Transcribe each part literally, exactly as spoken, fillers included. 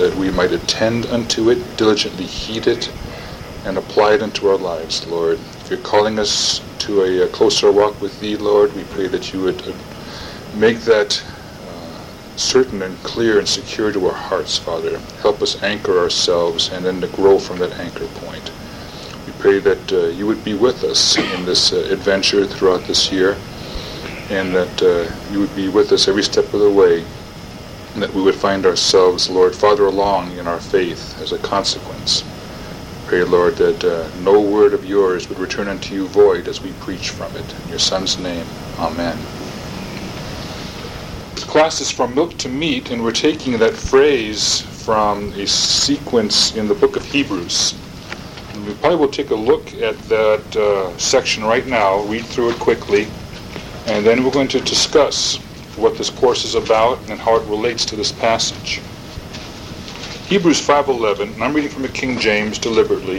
that we might attend unto it, diligently heed it, and apply it unto our lives, Lord. If you're calling us to a, a closer walk with Thee, Lord, we pray that you would uh, make that uh, certain and clear and secure to our hearts, Father. Help us anchor ourselves and then to grow from that anchor point. We pray that uh, you would be with us in this uh, adventure throughout this year, and that uh, you would be with us every step of the way, and that we would find ourselves, Lord, farther along in our faith as a consequence. Pray, Lord, that uh, no word of yours would return unto you void as we preach from it. In your Son's name, amen. This class is from milk to meat, and we're taking that phrase from a sequence in the book of Hebrews. And we probably will take a look at that uh, section right now, read through it quickly, and then we're going to discuss what this course is about and how it relates to this passage. Hebrews five eleven, and I'm reading from the King James deliberately.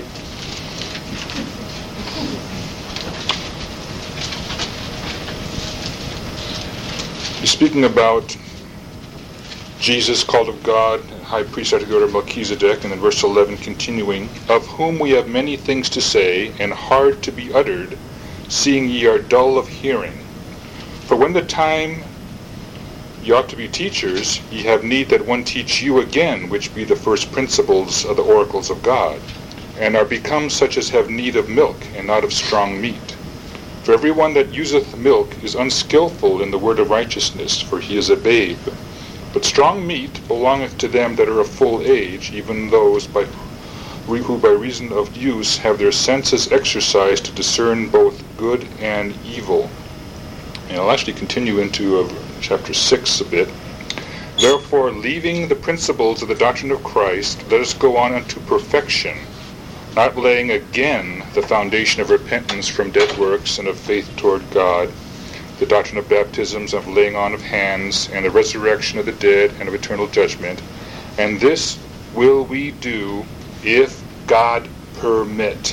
He's speaking about Jesus, called of God, high priest after the order of Melchizedek, and then verse eleven continuing, of whom we have many things to say, and hard to be uttered, seeing ye are dull of hearing. For when the time ye ought to be teachers, ye have need that one teach you again, which be the first principles of the oracles of God, and are become such as have need of milk, and not of strong meat. For every one that useth milk is unskillful in the word of righteousness, for he is a babe. But strong meat belongeth to them that are of full age, even those by who by reason of use have their senses exercised to discern both good and evil. And I'll actually continue into uh, chapter six a bit. Therefore, leaving the principles of the doctrine of Christ, let us go on unto perfection, not laying again the foundation of repentance from dead works and of faith toward God, the doctrine of baptisms, of laying on of hands, and the resurrection of the dead, and of eternal judgment. And this will we do if God permit.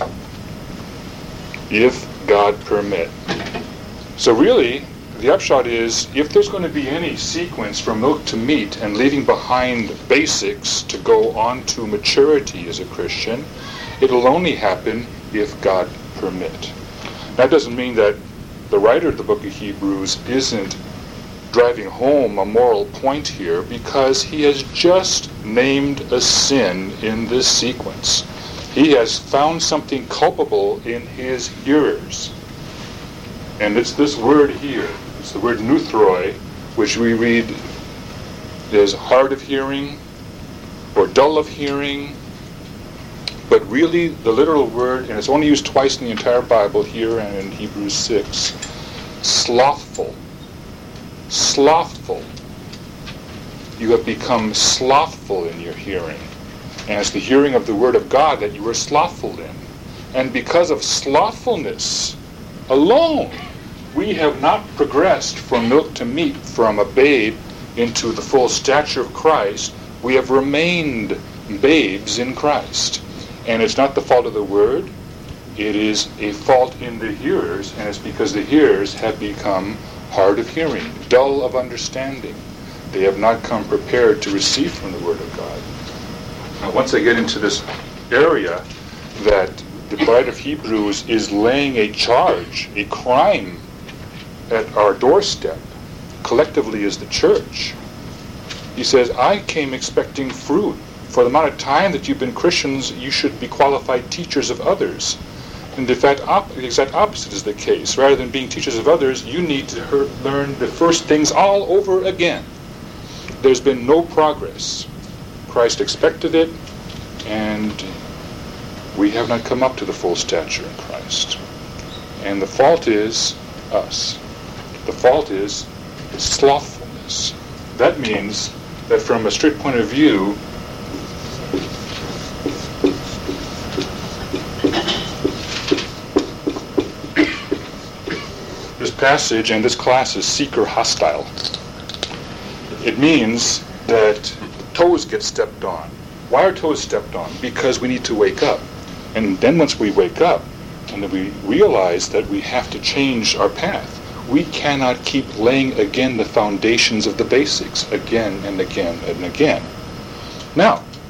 If God permit. So really, the upshot is, if there's going to be any sequence from milk to meat and leaving behind basics to go on to maturity as a Christian, it'll only happen if God permit. That doesn't mean that the writer of the book of Hebrews isn't driving home a moral point here, because he has just named a sin in this sequence. He has found something culpable in his hearers. And it's this word here. It's the word nuthroi, which we read as hard of hearing or dull of hearing. But really, the literal word, and it's only used twice in the entire Bible, here and in Hebrews six, slothful. Slothful. You have become slothful in your hearing. And it's the hearing of the word of God that you are slothful in. And because of slothfulness alone, we have not progressed from milk to meat, from a babe into the full stature of Christ. We have remained babes in Christ. And it's not the fault of the word. It is a fault in the hearers, and it's because the hearers have become hard of hearing, dull of understanding. They have not come prepared to receive from the word of God. Now, once I get into this area that the writer of Hebrews is laying a charge, a crime, at our doorstep, collectively as the church. He says, I came expecting fruit. For the amount of time that you've been Christians, you should be qualified teachers of others. And the fact, op- the exact opposite is the case. Rather than being teachers of others, you need to her- learn the first things all over again. There's been no progress. Christ expected it, and we have not come up to the full stature in Christ. And the fault is us. The fault is slothfulness. That means that from a strict point of view, this passage and this class is seeker hostile. It means that toes get stepped on. Why are toes stepped on? Because we need to wake up. And then once we wake up, and then we realize that we have to change our path, we cannot keep laying again the foundations of the basics again and again and again. Now,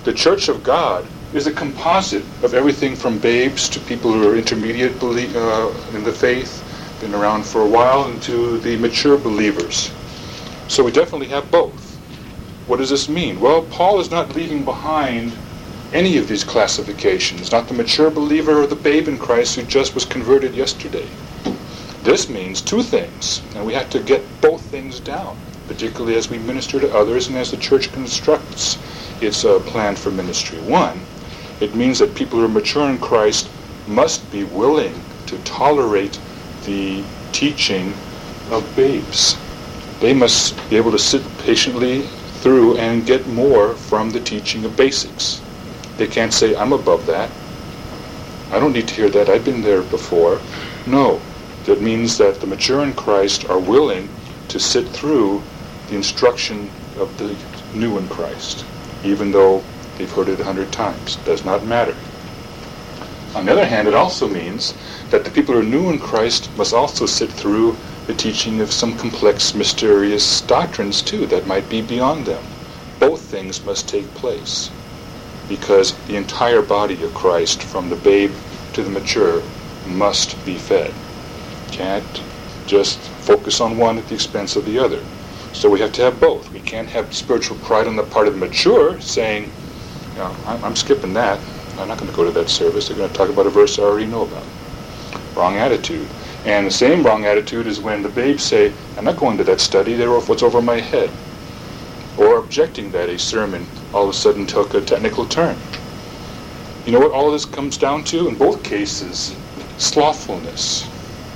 The Church of God is a composite of everything from babes to people who are intermediate belie- uh, in the faith, been around for a while, and to the mature believers. So we definitely have both. What does this mean? Well, Paul is not leaving behind any of these classifications, not the mature believer or the babe in Christ who just was converted yesterday. This means two things, and we have to get both things down, particularly as we minister to others and as the church constructs its uh, plan for ministry. One, it means that people who are mature in Christ must be willing to tolerate the teaching of babes. They must be able to sit patiently through and get more from the teaching of basics. They can't say, I'm above that. I don't need to hear that. I've been there before. No. That means that the mature in Christ are willing to sit through the instruction of the new in Christ, even though they've heard it a hundred times. It does not matter. On the other hand, it also means that the people who are new in Christ must also sit through the teaching of some complex, mysterious doctrines, too, that might be beyond them. Both things must take place, because the entire body of Christ, from the babe to the mature, must be fed. Can't just focus on one at the expense of the other. So we have to have both. We can't have spiritual pride on the part of the mature, saying, you know, I'm, I'm skipping that. I'm not going to go to that service. They're going to talk about a verse I already know about. Wrong attitude. And the same wrong attitude is when the babes say, I'm not going to that study. They're off what's over my head. Or objecting that a sermon all of a sudden took a technical turn. You know what all of this comes down to? In both cases, slothfulness.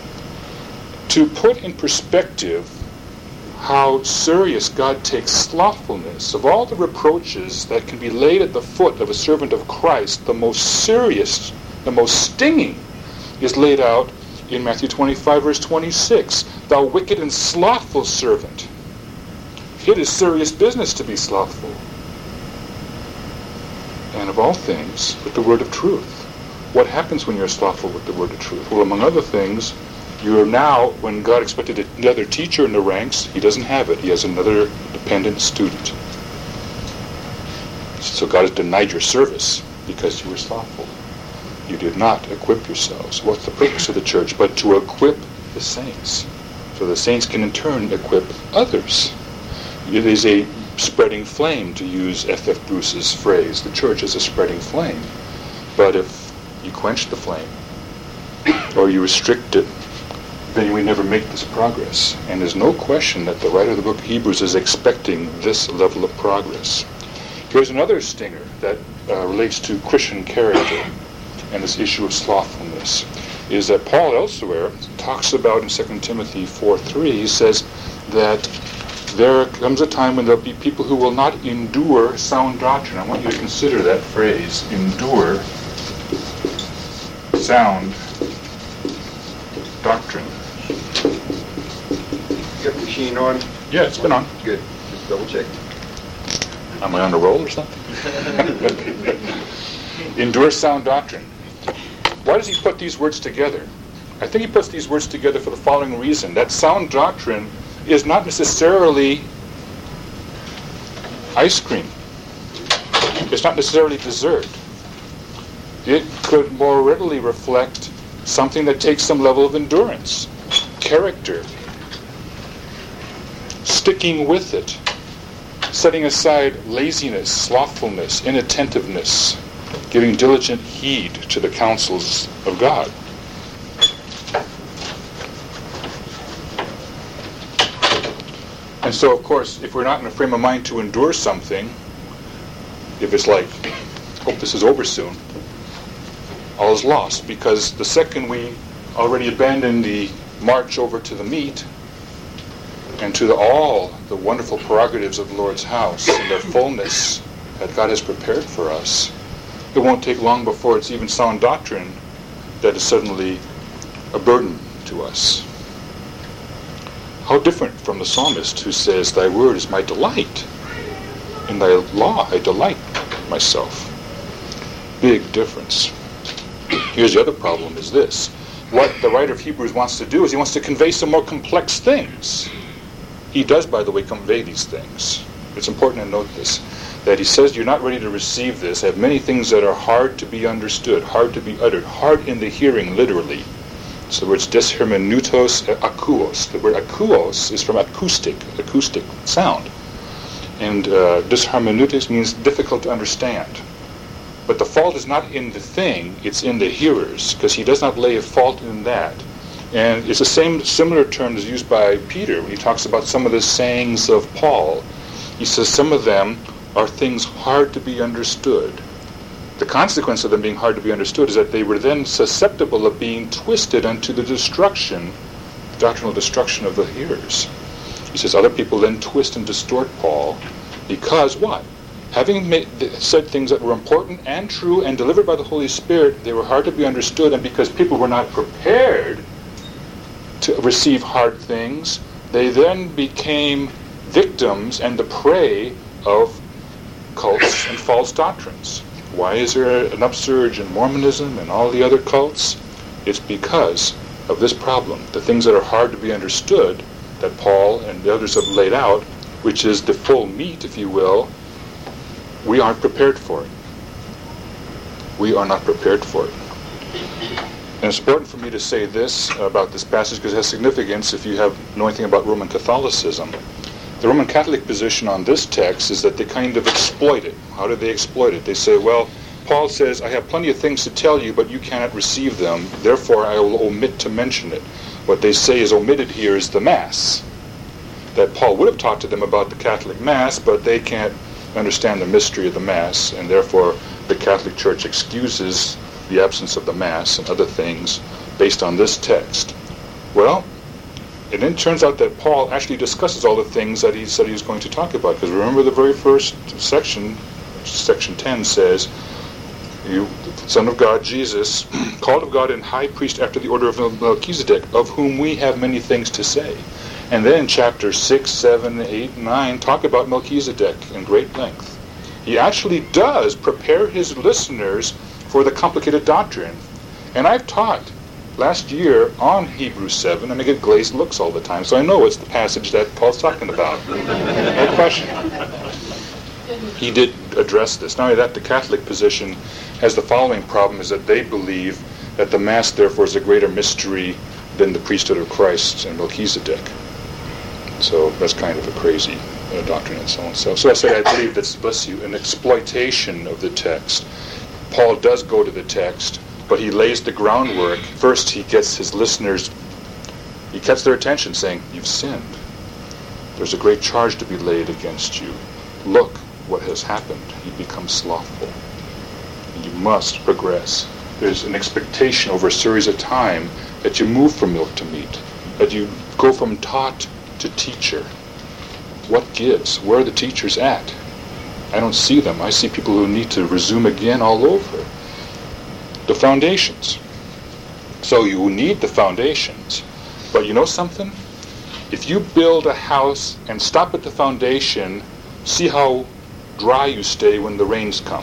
To put in perspective how serious God takes slothfulness, of all the reproaches that can be laid at the foot of a servant of Christ, the most serious, the most stinging, is laid out in Matthew twenty-five, verse twenty-six. Thou wicked and slothful servant. It is serious business to be slothful. And of all things, with the word of truth. What happens when you're slothful with the word of truth? Well, among other things, you are now, when God expected another teacher in the ranks, he doesn't have it. He has another dependent student. So God has denied your service because you were slothful. You did not equip yourselves. What's the purpose of the church? But to equip the saints. So the saints can in turn equip others. It is a spreading flame, to use F F Bruce's phrase. The church is a spreading flame. But if you quench the flame, or you restrict it, then we never make this progress. And there's no question that the writer of the book of Hebrews is expecting this level of progress. Here's another stinger that uh, relates to Christian character and this issue of slothfulness, is that Paul elsewhere talks about in Second Timothy four three, he says that there comes a time when there'll be people who will not endure sound doctrine. I want you to consider that phrase, endure sound doctrine. You got the machine on? Yeah, it's been on. Good. Just double check. Am I on a roll or something? Endure sound doctrine. Why does he put these words together? I think he puts these words together for the following reason. That sound doctrine is not necessarily ice cream. It's not necessarily dessert. It could more readily reflect something that takes some level of endurance, character, sticking with it, setting aside laziness, slothfulness, inattentiveness, giving diligent heed to the counsels of God. And so, of course, if we're not in a frame of mind to endure something, if it's like, hope this is over soon, all is lost, because the second we already abandon the march over to the meat and to the, all the wonderful prerogatives of the Lord's house and their fullness that God has prepared for us, it won't take long before it's even sound doctrine that is suddenly a burden to us. How different from the psalmist who says, Thy word is my delight. In thy law I delight myself. Big difference. Here's the other problem, is this. What the writer of Hebrews wants to do is he wants to convey some more complex things. He does, by the way, convey these things. It's important to note this. that he says you're not ready to receive this. I have many things that are hard to be understood, hard to be uttered, hard in the hearing, literally. So the word's dishermeneutos akouos. The word akouos is from acoustic, acoustic sound. And uh, dishermeneutos means difficult to understand. But the fault is not in the thing, it's in the hearers, because he does not lay a fault in that. And it's the same similar term as used by Peter when he talks about some of the sayings of Paul. He says some of them are things hard to be understood. The consequence of them being hard to be understood is that they were then susceptible of being twisted unto the destruction, doctrinal destruction of the hearers. He says other people then twist and distort Paul because what? Having made, said things that were important and true and delivered by the Holy Spirit, they were hard to be understood, and because people were not prepared to receive hard things, they then became victims and the prey of cults and false doctrines. Why is there an upsurge in Mormonism and all the other cults? It's because of this problem. The things that are hard to be understood that Paul and the others have laid out, which is the full meat, if you will, we aren't prepared for it. We are not prepared for it. And it's important for me to say this about this passage because it has significance if you have know anything about Roman Catholicism. The Roman Catholic position on this text is that they kind of exploit it. How do they exploit it? They say, well, Paul says, I have plenty of things to tell you, but you cannot receive them. Therefore, I will omit to mention it. What they say is omitted here is the Mass. That Paul would have taught to them about the Catholic Mass, but they can't understand the mystery of the Mass, and therefore the Catholic Church excuses the absence of the Mass and other things based on this text. Well, it then turns out that Paul actually discusses all the things that he said he was going to talk about. Because remember the very first section, section ten says, you, the Son of God, Jesus, called of God and high priest after the order of Melchizedek, of whom we have many things to say. And then chapter six, seven, eight, nine talk about Melchizedek in great length. He actually does prepare his listeners for the complicated doctrine. And I've taught last year on Hebrews seven, and I get glazed looks all the time, so I know it's the passage that Paul's talking about. No question. He did address this. Not only that, the Catholic position has the following problem, is that they believe that the Mass, therefore, is a greater mystery than the priesthood of Christ and Melchizedek. So that's kind of a crazy uh, doctrine and so on. So, so I said I believe that's, bless you, an exploitation of the text. Paul does go to the text, but he lays the groundwork. First, he gets his listeners, he gets their attention saying, you've sinned. There's a great charge to be laid against you. Look what has happened. You become slothful. You must progress. There's an expectation over a series of time that you move from milk to meat, that you go from taught to teacher. What gives? Where are the teachers at? I don't see them. I see people who need to resume again all over. The foundations. So you need the foundations. But you know something? If you build a house and stop at the foundation, see how dry you stay when the rains come.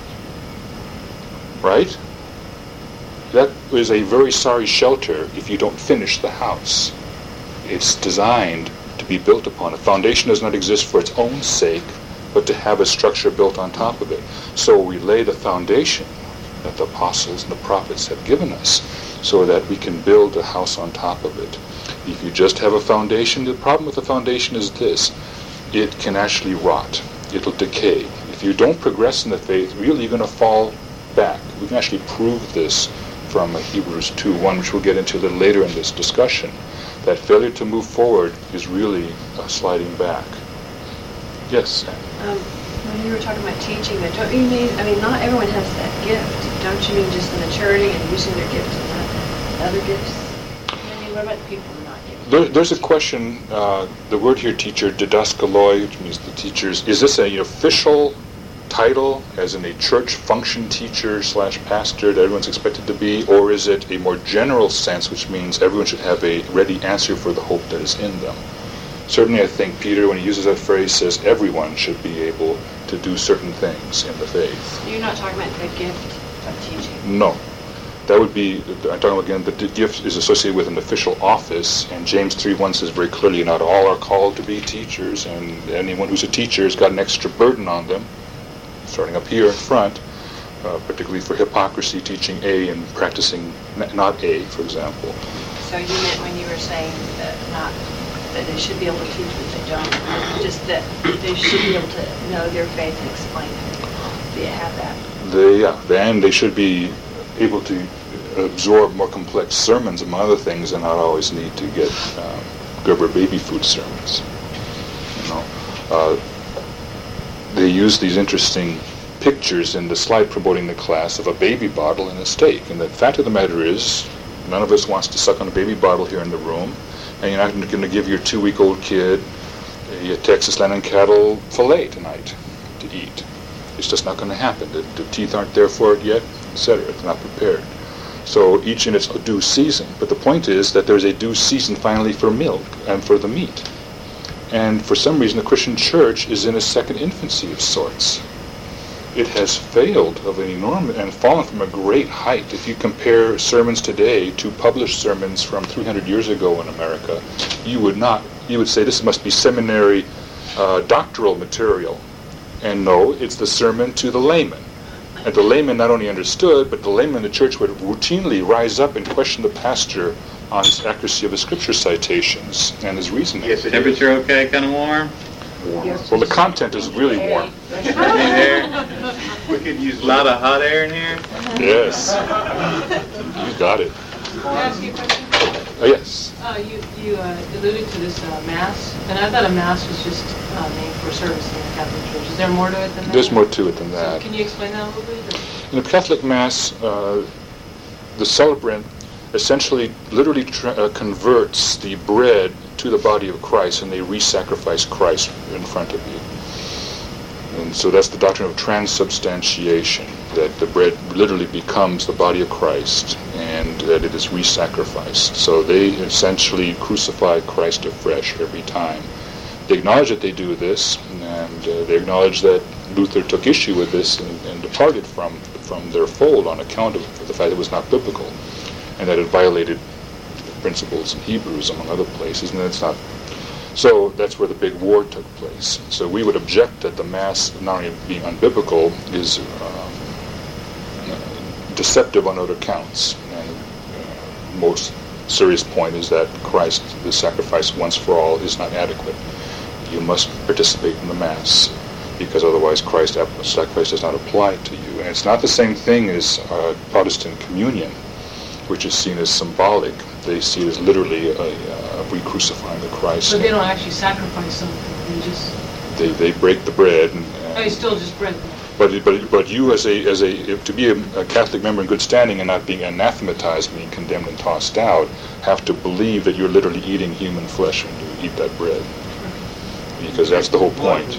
Right? That is a very sorry shelter if you don't finish the house. It's designed to be built upon. A foundation does not exist for its own sake, but to have a structure built on top of it. So we lay the foundation that the apostles and the prophets have given us so that we can build a house on top of it. If you just have a foundation, the problem with the foundation is this: it can actually rot. It'll decay. If you don't progress in the faith, really you're going to fall back. We can actually prove this from Hebrews two one, which we'll get into a little later in this discussion. That failure to move forward is really a sliding back. Yes? Um, when you were talking about teaching, but don't you mean, I mean, not everyone has that gift. Don't you mean just the maturity and using their gifts and not other gifts? I mean, what about the people who are not gifted? There, there's a question, uh, the word here, teacher, didaskaloi, which means the teachers. Is this an official title, as in a church function teacher slash pastor that everyone's expected to be, or is it a more general sense, which means everyone should have a ready answer for the hope that is in them? Certainly I think Peter, when he uses that phrase, says everyone should be able to do certain things in the faith. You're not talking about the gift of teaching? No. That would be, I'm talking again, that the gift is associated with an official office, and James three one says very clearly, not all are called to be teachers, and anyone who's a teacher has got an extra burden on them. starting up here in front, uh, particularly for hypocrisy, teaching A and practicing n- not A, for example. So you meant when you were saying that not, that they should be able to teach what they don't, just that they should be able to know their faith and explain it. Do you have that? They, yeah, and they should be able to absorb more complex sermons, among other things, and not always need to get um, Gerber baby food sermons. You know, uh, they use these interesting pictures in the slide promoting the class of a baby bottle and a steak. And the fact of the matter is, none of us wants to suck on a baby bottle here in the room, and you're not going to give your two-week-old kid a Texas Land and Cattle fillet tonight to eat. It's just not going to happen. The, the teeth aren't there for it yet, et cetera. It's not prepared. So each in its due season. But the point is that there's a due season finally for milk and for the meat. And for some reason, the Christian church is in a second infancy of sorts. It has failed of an enormous and fallen from a great height. If you compare sermons today to published sermons from three hundred years ago in America, you would not, you would say this must be seminary uh, doctoral material. And no, it's the sermon to the layman. And the layman not only understood, but the layman in the church would routinely rise up and question the pastor on his accuracy of his scripture citations and his reasoning. Yes, it is. Temperature okay, kind of warm? Well, the content is really warm. Air? We could use a lot of hot air in here. Yes. You got it. Can I ask you a question? Uh, yes. Uh, you you uh, alluded to this uh, Mass, and I thought a Mass was just uh, named for service in the Catholic Church. Is there more to it than that? There's more to it than So that. can you explain that a little bit? Or? In the Catholic Mass, uh, the celebrant essentially literally tra- uh, converts the bread to the body of Christ, and they re-sacrifice Christ in front of you. And so that's the doctrine of transubstantiation, that the bread literally becomes the body of Christ and that it is re-sacrificed. So they essentially crucify Christ afresh every time. They acknowledge that they do this, and uh, they acknowledge that Luther took issue with this and, and departed from, from their fold on account of the fact that it was not biblical and that it violated principles in Hebrews, among other places, and that's not. So that's where the big war took place. So we would object that the Mass, not only being unbiblical, is um, uh, deceptive on other counts. And uh, most serious point is that Christ, the sacrifice once for all, is not adequate. You must participate in the Mass, because otherwise Christ's sacrifice does not apply to you. And it's not the same thing as uh, Protestant communion, which is seen as symbolic. They see it as literally a, a re-crucifying of Christ. So they don't actually sacrifice something. They just. They they break the bread. And, and Oh, you still just bread. But but but you as a as a to be a, a Catholic member in good standing and not being anathematized, being condemned and tossed out, have to believe that you're literally eating human flesh when you eat that bread, because that's the whole point.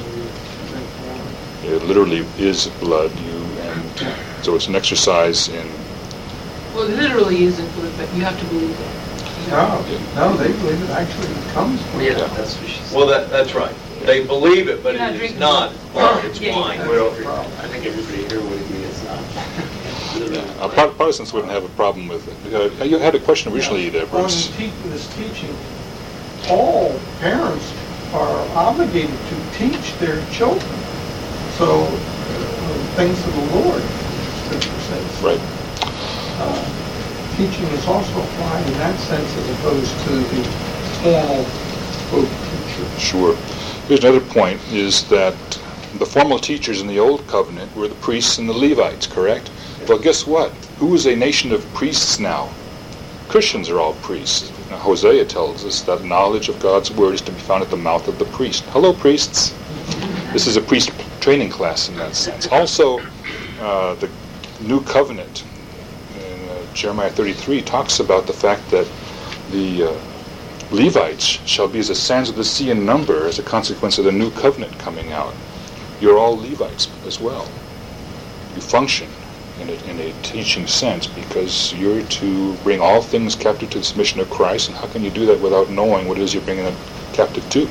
It literally is blood. You and so it's an exercise in. Well, it literally isn't food, but you have to believe it. No, no, they believe it actually comes from Yeah, it. that's what she said. Well, that that's right. They believe it, but You're not it is drinking not it. blood, it's Yeah, wine. yeah. Well, I think everybody here would agree it's not. Uh, Pro- Protestants wouldn't have a problem with it. Uh, you had a question originally there, Well, in Bruce. te- this teaching, all parents are obligated to teach their children. So, uh, things of the Lord, Scripture says. Right. Uh, teaching is also applied in that sense as opposed to the formal folk teacher. Sure. Here's another point, is that the formal teachers in the Old Covenant were the priests and the Levites, correct? Well, guess what? Who is a nation of priests now? Christians are all priests. Now, Hosea tells us that knowledge of God's word is to be found at the mouth of the priest. Hello, priests. This is a priest training class in that sense. Also, uh, the New Covenant in uh, Jeremiah thirty-three talks about the fact that the uh, Levites shall be as the sands of the sea in number as a consequence of the New Covenant coming out. You're all Levites as well. You function in a, in a teaching sense because you're to bring all things captive to the submission of Christ, and how can you do that without knowing what it is you're bringing them captive to?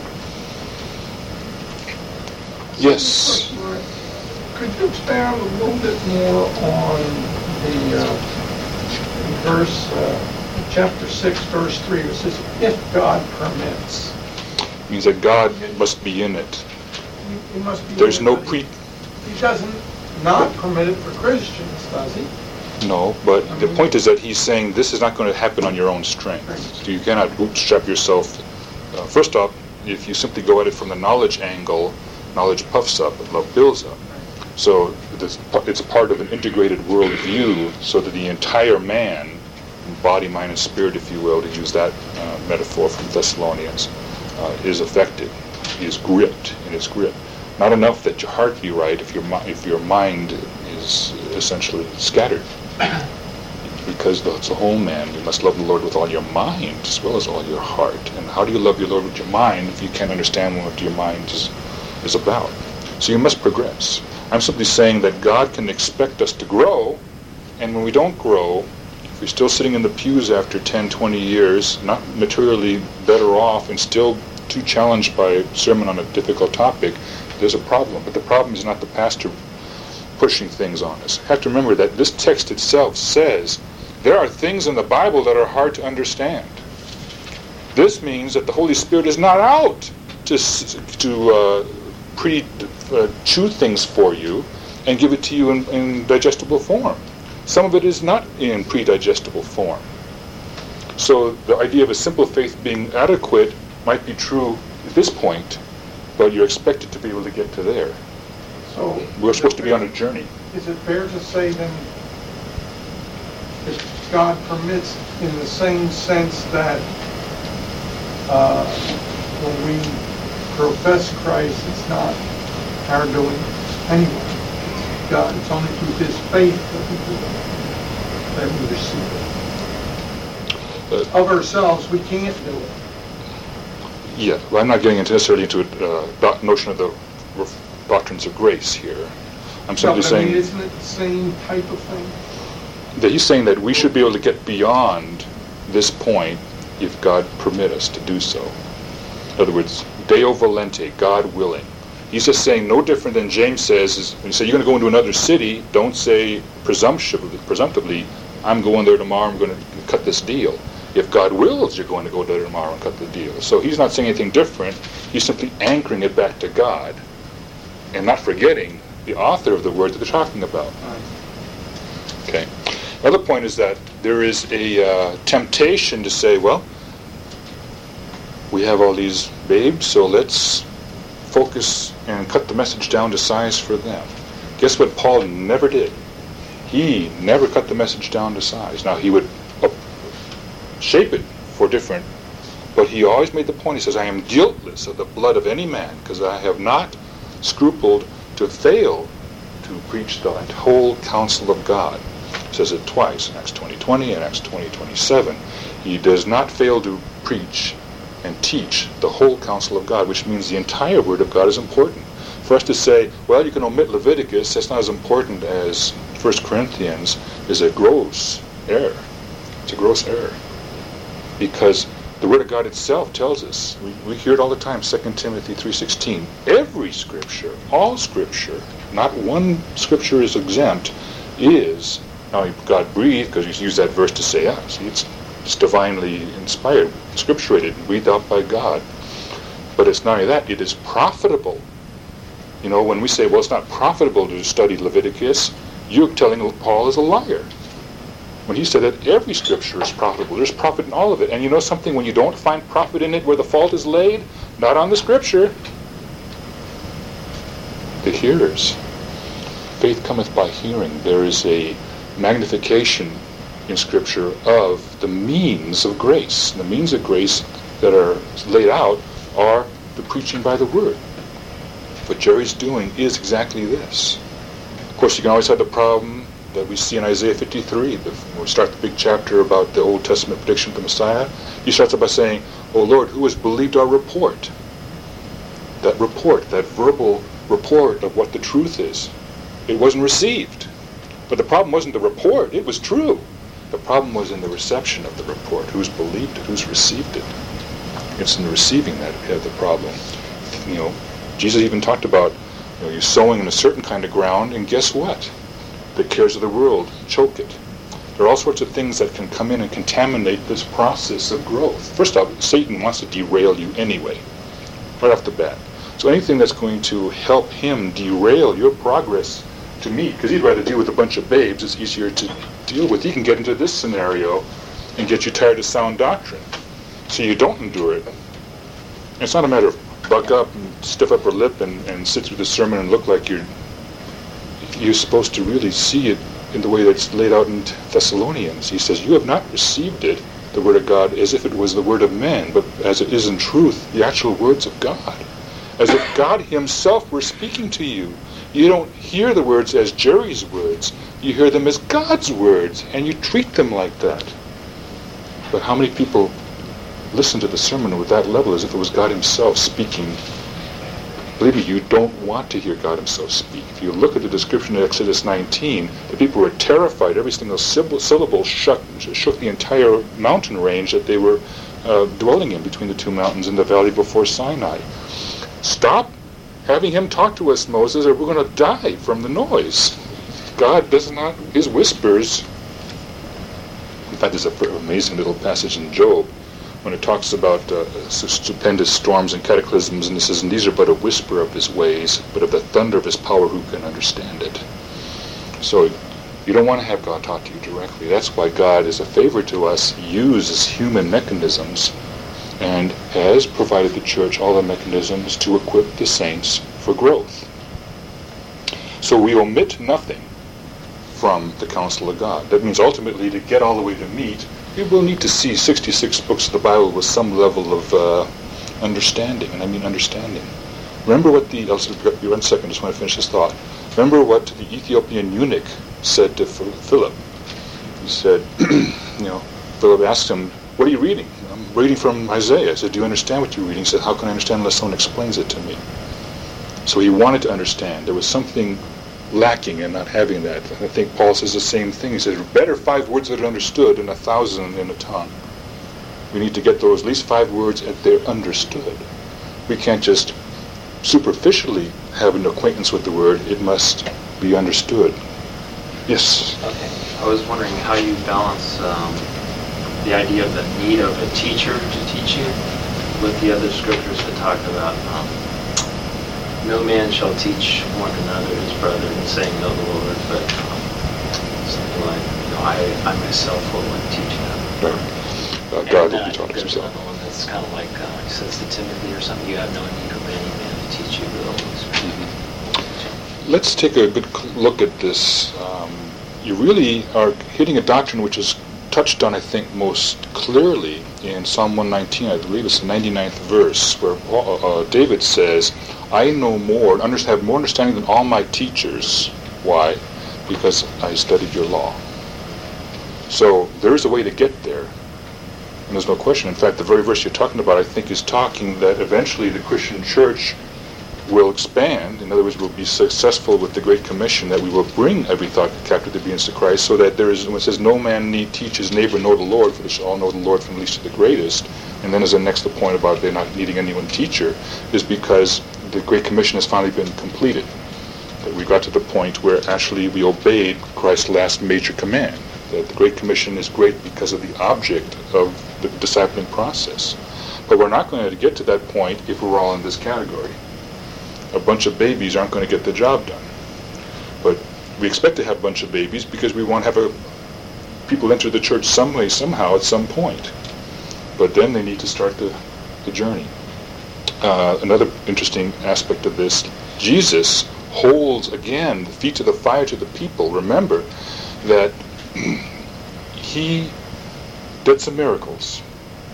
Yes. Could you expand a little bit more on the uh, verse, uh, chapter six, verse three, it says, if God permits. Means that God must be in it. He, he must be There's in it, no but pre... He, he doesn't not permitted for Christians, does he? No, but the point is that he's saying this is not going to happen on your own strength. You cannot bootstrap yourself. Uh, first off, if you simply go at it from the knowledge angle, knowledge puffs up and love builds up. So this, it's part of an integrated worldview, so that the entire man, body, mind, and spirit, if you will, to use that uh, metaphor from Thessalonians, uh, is affected. He is gripped in his grip. Not enough that your heart be right if your mi- if your mind is essentially scattered. Because it's the whole man. You must love the Lord with all your mind as well as all your heart. And how do you love your Lord with your mind if you can't understand what your mind is, is about? So you must progress. I'm simply saying that God can expect us to grow, and when we don't grow, if we're still sitting in the pews after ten, twenty years, not materially better off and still too challenged by a sermon on a difficult topic, there's a problem. But the problem is not the pastor pushing things on us. You have to remember that this text itself says there are things in the Bible that are hard to understand. This means that the Holy Spirit is not out to to uh, pre uh, chew things for you and give it to you in, in digestible form. Some of it is not in pre-digestible form. So the idea of a simple faith being adequate might be true at this point, but you're expected to be able to get to there. So We're supposed to be on a journey. is it fair to say then, if God permits in the same sense that uh, when we profess Christ, it's not our doing anyway. It's God. It's only through His faith that we do it, that we receive it. Uh, Of ourselves, we can't do it. Yeah, well, I'm not getting into necessarily into a uh, notion of the doctrines of grace here. I'm No, simply but I mean, saying isn't it the same type of thing? that he's saying that we should be able to get beyond this point if God permit us to do so. In other words, Deo volente, God willing. He's just saying no different than James says, is when you say you're going to go into another city, don't say presumptively, presumptively, I'm going there tomorrow, I'm going to cut this deal. If God wills, you're going to go there tomorrow and cut the deal. So he's not saying anything different. He's simply anchoring it back to God and not forgetting the author of the word that they're talking about. Okay. Another point is that there is a uh, temptation to say, well, we have all these babes, so let's focus and cut the message down to size for them. Guess what Paul never did? He never cut the message down to size. Now, he would up, shape it for different, but he always made the point, he says, I am guiltless of the blood of any man, because I have not scrupled to fail to preach the whole counsel of God. He says it twice, in Acts twenty twenty and Acts twenty twenty-seven. He does not fail to preach and teach the whole counsel of God, which means the entire Word of God is important. For us to say, well, you can omit Leviticus, that's not as important as First Corinthians, is a gross error. It's a gross error. Because the Word of God itself tells us, we, we hear it all the time, Second Timothy three sixteen, every Scripture, all Scripture, not one Scripture is exempt, is, now God breathed, because he's used that verse to say, ah, see, it's, it's divinely inspired, scripturated, breathed out by God. But it's not only that, it is profitable. You know, when we say, well, it's not profitable to study Leviticus, you're telling Paul is a liar. When he said that every Scripture is profitable, there's profit in all of it. And you know something, when you don't find profit in it where the fault is laid, not on the Scripture, the hearers. Faith cometh by hearing. There is a magnification in Scripture of the means of grace. The means of grace that are laid out are the preaching by the Word. What Jerry's doing is exactly this. Of course, you can always have the problem that we see in Isaiah fifty-three, the, when we start the big chapter about the Old Testament prediction of the Messiah. He starts out by saying, "O Lord, who has believed our report?" That report, that verbal report of what the truth is. It wasn't received. But the problem wasn't the report, it was true. The problem was in the reception of the report. Who's believed it, who's received it. It's in the receiving that we have the problem. You know, Jesus even talked about, you know, you're sowing in a certain kind of ground, and guess what? The cares of the world choke it. There are all sorts of things that can come in and contaminate this process of growth. First off, Satan wants to derail you anyway, right off the bat. So anything that's going to help him derail your progress to meet, because he'd rather deal with a bunch of babes. It's easier to deal with. He can get into this scenario and get you tired of sound doctrine, so you don't endure it. And it's not a matter of buck up and stiff upper lip and, and sit through the sermon and look like you're you're supposed to really see it in the way that's laid out in Thessalonians. He says, you have not received it, the word of God, as if it was the word of men, but as it is in truth, the actual words of God. As if God himself were speaking to you. You don't hear the words as Jerry's words. You hear them as God's words, and you treat them like that. But how many people listen to the sermon with that level as if it was God himself speaking? Believe me, you don't want to hear God himself speak. If you look at the description of Exodus nineteen, the people were terrified. Every single syllable shook, shook the entire mountain range that they were uh, dwelling in between the two mountains in the valley before Sinai. Stop having him talk to us, Moses, or we're going to die from the noise. God does not, his whispers. In fact, there's an amazing little passage in Job when it talks about uh, stupendous storms and cataclysms, and it says, and these are but a whisper of his ways, but of the thunder of his power who can understand it. So you don't want to have God talk to you directly. That's why God, as a favor to us, uses human mechanisms and has provided the church all the mechanisms to equip the saints for growth. So we omit nothing from the counsel of God. That means ultimately to get all the way to meet, we will need to see sixty-six books of the Bible with some level of uh, understanding, and I mean understanding. Remember what the, I'll just, one second, I just want to finish this thought. Remember what the Ethiopian eunuch said to Philip. He said, you know, Philip asked him, what are you reading? I'm reading from Isaiah. I said, do you understand what you're reading? He said, how can I understand unless someone explains it to me? So he wanted to understand. There was something lacking in not having that. I think Paul says the same thing. He says, better five words that are understood than a thousand in a tongue. We need to get those at least five words that they're understood. We can't just superficially have an acquaintance with the word. It must be understood. Yes? Okay. I was wondering how you balance um, the idea of the need of a teacher to teach you with the other scriptures that talk about um, no man shall teach one another his brother in saying, know the Lord, but um, something like, you know, I, I myself will teach you. Right. Uh, God will and, uh, be taught there's himself. another one that's kind of like, uh, he says to Timothy or something, you have no need of any man to teach you the Holy Spirit. Mm-hmm. Let's take a good look at this. Um, you really are hitting a doctrine which is touched on, I think, most clearly in Psalm one nineteen. I believe it's the ninety-ninth verse, where Paul, uh, David says, I know more, have more understanding than all my teachers. Why? Because I studied your law. So there is a way to get there, and there's no question. In fact, the very verse you're talking about, I think, is talking that eventually the Christian church will expand. In other words, we'll be successful with the Great Commission, that we will bring every thought captive to obedience to Christ, so that there is, when it says, no man need teach his neighbor nor the Lord, for they shall all know the Lord from the least to the greatest. And then as the next point about they're not needing anyone teacher, is because the Great Commission has finally been completed. That we got to the point where actually we obeyed Christ's last major command. That the Great Commission is great because of the object of the discipling process. But we're not going to get to that point if we're all in this category. A bunch of babies aren't going to get the job done. But we expect to have a bunch of babies because we want to have a, people enter the church some way, somehow, at some point. But then they need to start the, the journey. Uh, another interesting aspect of this, Jesus holds, again, the feet to the fire to the people. Remember that he did some miracles.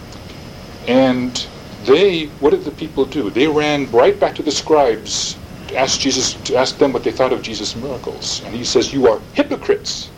And they, what did the people do? They ran right back to the scribes to ask Jesus, to ask them what they thought of Jesus' miracles. And he says, you are hypocrites.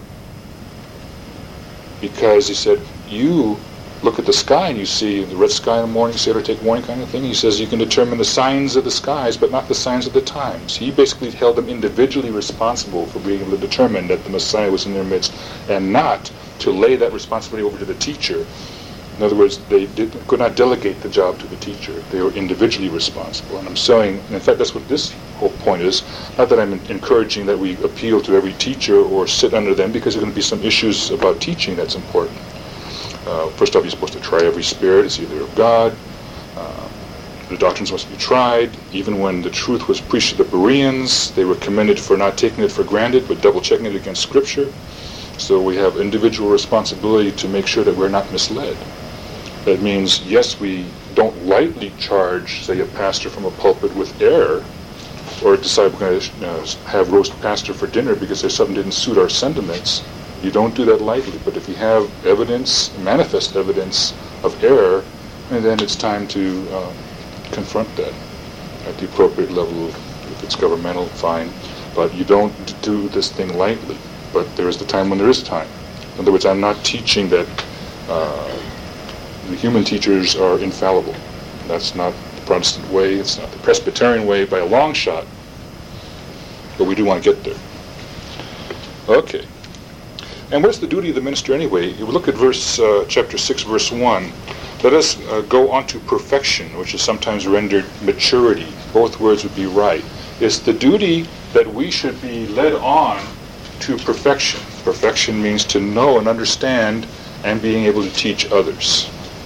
Because he said, you look at the sky and you see the red sky in the morning, sailor take warning kind of thing. He says you can determine the signs of the skies, but not the signs of the times. He basically held them individually responsible for being able to determine that the Messiah was in their midst, and not to lay that responsibility over to the teacher. In other words, they did, could not delegate the job to the teacher. They were individually responsible. And I'm saying, and in fact, that's what this whole point is. Not that I'm encouraging that we appeal to every teacher or sit under them, because there are going to be some issues about teaching that's important. Uh, first off, you're supposed to try every spirit. It's either of God. Uh, the doctrines must be tried. Even when the truth was preached to the Bereans, they were commended for not taking it for granted, but double-checking it against Scripture. So we have individual responsibility to make sure that we're not misled. That means, yes, we don't lightly charge, say, a pastor from a pulpit with error, or decide we're going to uh, have roast pastor for dinner because there's something that didn't suit our sentiments. You don't do that lightly. But if you have evidence, manifest evidence of error, and then it's time to uh, confront that at the appropriate level. If it's governmental, fine. But you don't do this thing lightly. But there is the time when there is time. In other words, I'm not teaching that uh, the human teachers are infallible. That's not the Protestant way. It's not the Presbyterian way by a long shot. But we do want to get there. Okay. And what's the duty of the minister anyway? If we look at verse, uh, chapter six, verse one, let us uh, go on to perfection, which is sometimes rendered maturity. Both words would be right. It's the duty that we should be led on to perfection. Perfection means to know and understand and being able to teach others.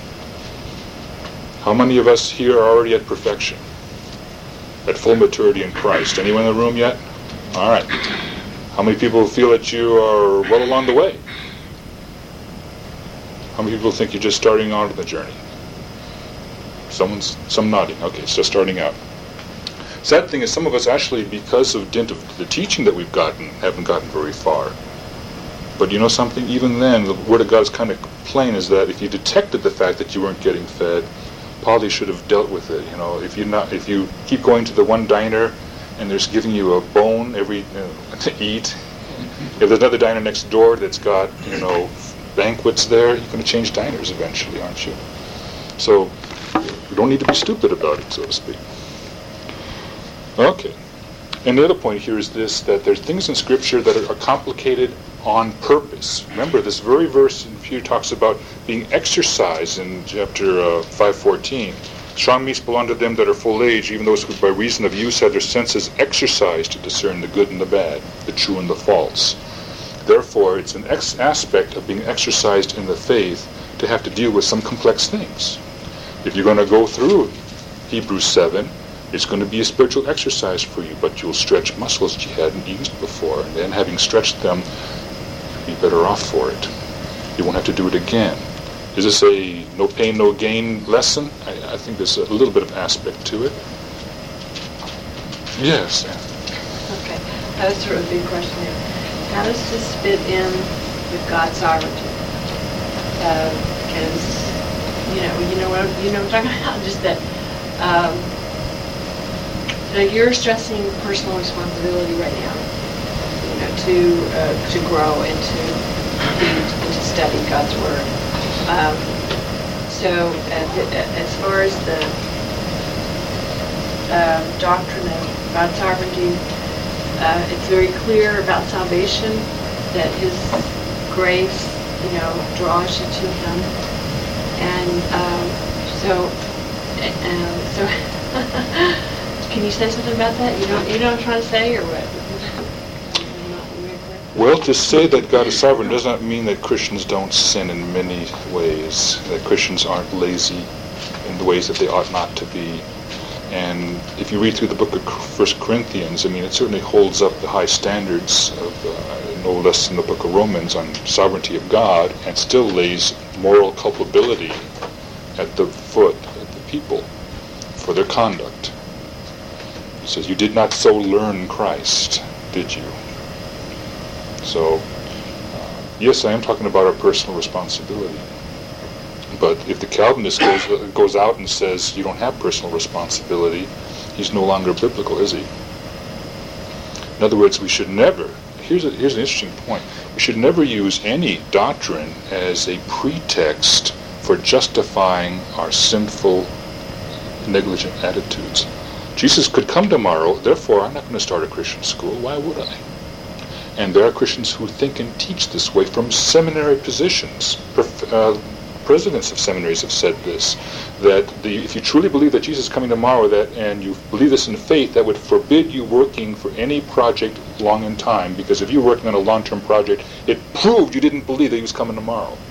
How many of us here are already at perfection? At full maturity in Christ? Anyone in the room yet? All right. How many people feel that you are well along the way? How many people think you're just starting out on the journey? Someone's, some nodding. Okay, so starting out. Sad thing is, some of us actually, because of dint of the teaching that we've gotten, haven't gotten very far. But you know something? Even then, the Word of God is kind of plain, is that if you detected the fact that you weren't getting fed, probably should have dealt with it. You know, if you not, if you keep going to the one diner and there's giving you a bone every you know, to eat, if there's another diner next door that's got you know banquets there, you're going to change diners eventually, aren't you? So you don't need to be stupid about it, so to speak. Okay. And the other point here is this, that there's things in Scripture that are, are complicated on purpose. Remember, this very verse in here talks about being exercised in chapter uh, five fourteen. Strong meats belong to them that are full age, even those who by reason of use have their senses exercised to discern the good and the bad, the true and the false. Therefore, it's an ex- aspect of being exercised in the faith to have to deal with some complex things. If you're going to go through Hebrews seven, it's going to be a spiritual exercise for you, but you'll stretch muscles that you hadn't used before, and then having stretched them, you'll be better off for it. You won't have to do it again. Is this a no pain, no gain lesson? I, I think there's a little bit of aspect to it. Yes. Okay, that's sort of a big question here. How does this fit in with God's sovereignty? Because, uh, you know, you know what I'm, you know what I'm talking about? Just that, um, you know, you're stressing personal responsibility right now, you know, to uh, to grow and to read and to study God's Word. Um, so, uh, as far as the uh, doctrine of God's sovereignty, uh, it's very clear about salvation that His grace, you know, draws you to Him, and um, so, um, so, can you say something about that? You know, you know what I'm trying to say, or what? Well, to say that God is sovereign does not mean that Christians don't sin in many ways, that Christians aren't lazy in the ways that they ought not to be. And if you read through the book of First Corinthians, I mean, it certainly holds up the high standards of uh, no less than the book of Romans on sovereignty of God, and still lays moral culpability at the foot of the people for their conduct. He says, you did not so learn Christ, did you? So, uh, yes, I am talking about our personal responsibility. But if the Calvinist goes, uh, goes out and says you don't have personal responsibility, he's no longer biblical, is he? In other words, we should never, here's, a, here's an interesting point, we should never use any doctrine as a pretext for justifying our sinful, negligent attitudes. Jesus could come tomorrow, therefore I'm not going to start a Christian school. Why would I? And there are Christians who think and teach this way from seminary positions. Uh, presidents of seminaries have said this, that the, if you truly believe that Jesus is coming tomorrow, that and you believe this in faith, that would forbid you working for any project long in time, because if you were working on a long-term project, it proved you didn't believe that he was coming tomorrow.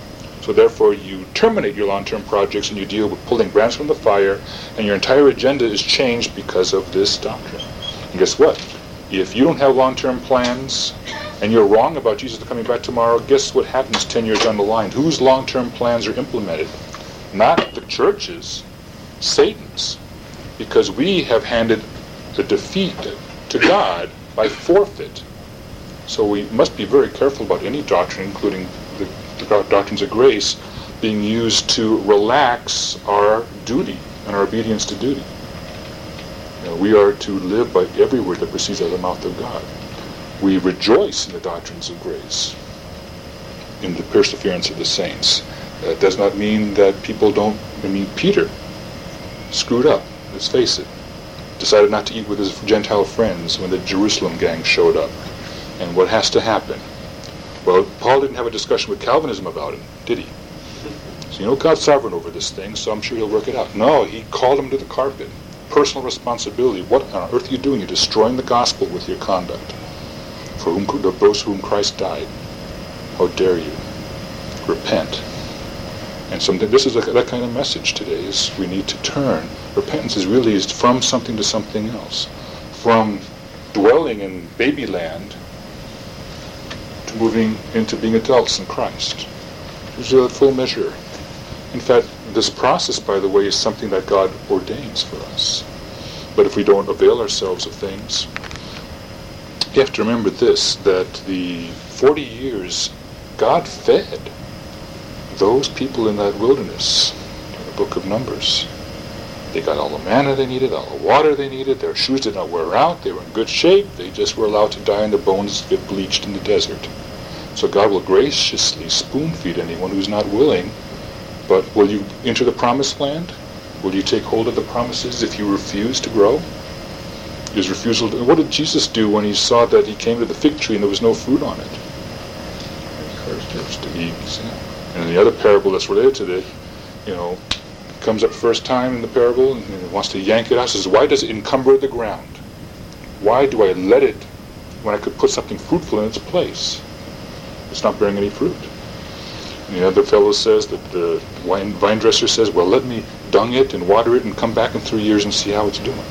So therefore, you terminate your long-term projects and you deal with pulling brands from the fire, and your entire agenda is changed because of this doctrine. And guess what? If you don't have long-term plans and you're wrong about Jesus coming back tomorrow, guess what happens ten years down the line? Whose long-term plans are implemented? Not the church's, Satan's. Because we have handed the defeat to God by forfeit. So we must be very careful about any doctrine, including the, the doctrines of grace, being used to relax our duty and our obedience to duty. You know, we are to live by every word that proceeds out of the mouth of God. We rejoice in the doctrines of grace, in the perseverance of the saints. That does not mean that people don't, I mean, Peter screwed up, let's face it. Decided not to eat with his Gentile friends when the Jerusalem gang showed up. And what has to happen? Well, Paul didn't have a discussion with Calvinism about it, did he? So you know God's sovereign over this thing, so I'm sure he'll work it out. No, he called him to the carpet. Personal responsibility. What on earth are you doing? You're destroying the gospel with your conduct. For whom, those for whom Christ died. How dare you? Repent. And so this is a, that kind of message today, is we need to turn. Repentance is really is from something to something else. From dwelling in baby land to moving into being adults in Christ. This is a full measure. In fact, this process, by the way, is something that God ordains for us. But if we don't avail ourselves of things, you have to remember this, that the forty years God fed those people in that wilderness in the book of Numbers. They got all the manna they needed, all the water they needed, their shoes did not wear out, they were in good shape, they just were allowed to die and their bones get bleached in the desert. So God will graciously spoon-feed anyone who's not willing, but will you enter the promised land? Will you take hold of the promises if you refuse to grow? His refusal to, what did Jesus do when he saw that he came to the fig tree and there was no fruit on it? Cursed to eat. And the other parable that's related to this, you know, comes up first time in the parable and wants to yank it out. Says, why does it encumber the ground? Why do I let it when I could put something fruitful in its place? It's not bearing any fruit. And the other fellow says that the wine, vine dresser says, well, let me dung it and water it and come back in three years and see how it's doing.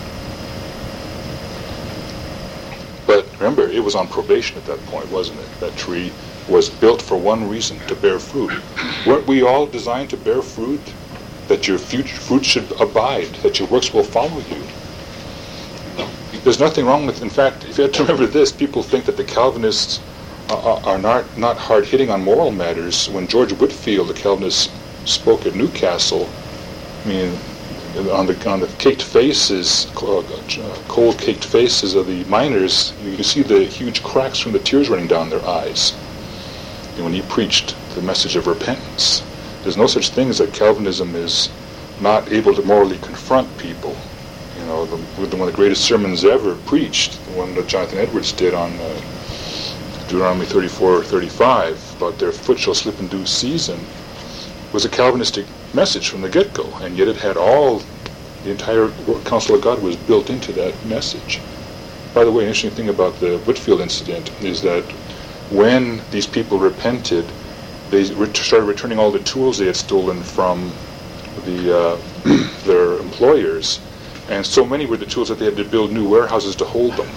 But remember, it was on probation at that point, wasn't it? That tree was built for one reason, to bear fruit. Weren't we all designed to bear fruit? That your future fruit should abide, that your works will follow you. There's nothing wrong with, in fact, if you have to remember this, people think that the Calvinists are, are not, not hard-hitting on moral matters. When George Whitefield, the Calvinist, spoke at Newcastle, I mean, on the on the caked faces, cold caked faces of the miners, you can see the huge cracks from the tears running down their eyes. And when he preached the message of repentance, there's no such thing as that Calvinism is not able to morally confront people. You know, the, one of the greatest sermons ever preached, the one that Jonathan Edwards did on uh, Deuteronomy thirty-four thirty-five, about their foot shall slip in due season, was a Calvinistic message from the get-go, and yet it had all, the entire counsel of God was built into that message. By the way, an interesting thing about the Whitefield incident is that when these people repented, they ret- started returning all the tools they had stolen from the uh, their employers, and so many were the tools that they had to build new warehouses to hold them.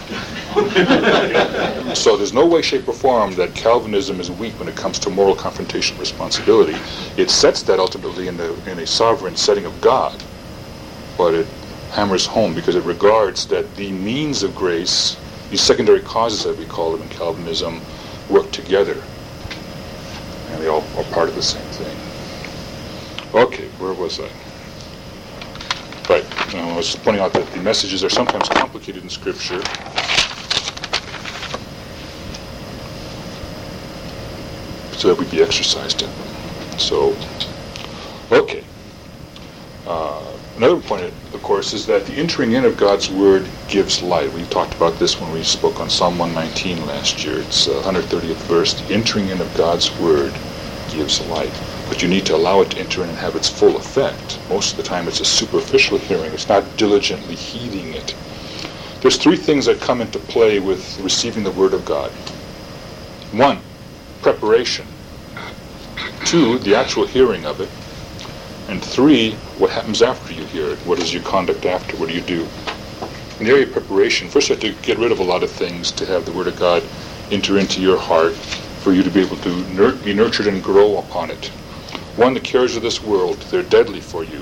So there's no way, shape, or form that Calvinism is weak when it comes to moral confrontation responsibility. It sets that ultimately in, the, in a sovereign setting of God, but it hammers home because it regards that the means of grace, these secondary causes that we call them in Calvinism, work together. And they all are part of the same thing. Okay, where was I? Right, I was pointing out that the messages are sometimes complicated in Scripture. So that we be exercised in them. So, okay. Uh, another point, of course, is that the entering in of God's Word gives light. We talked about this when we spoke on Psalm one nineteen last year. It's the one hundred thirtieth verse. The entering in of God's Word gives light. But you need to allow it to enter in and have its full effect. Most of the time it's a superficial hearing. It's not diligently heeding it. There's three things that come into play with receiving the Word of God. One, preparation. Two, the actual hearing of it. And three, what happens after you hear it? What is your conduct after? What do you do? In the area of preparation, first you have to get rid of a lot of things to have the Word of God enter into your heart for you to be able to nur- be nurtured and grow upon it. One, the cares of this world, they're deadly for you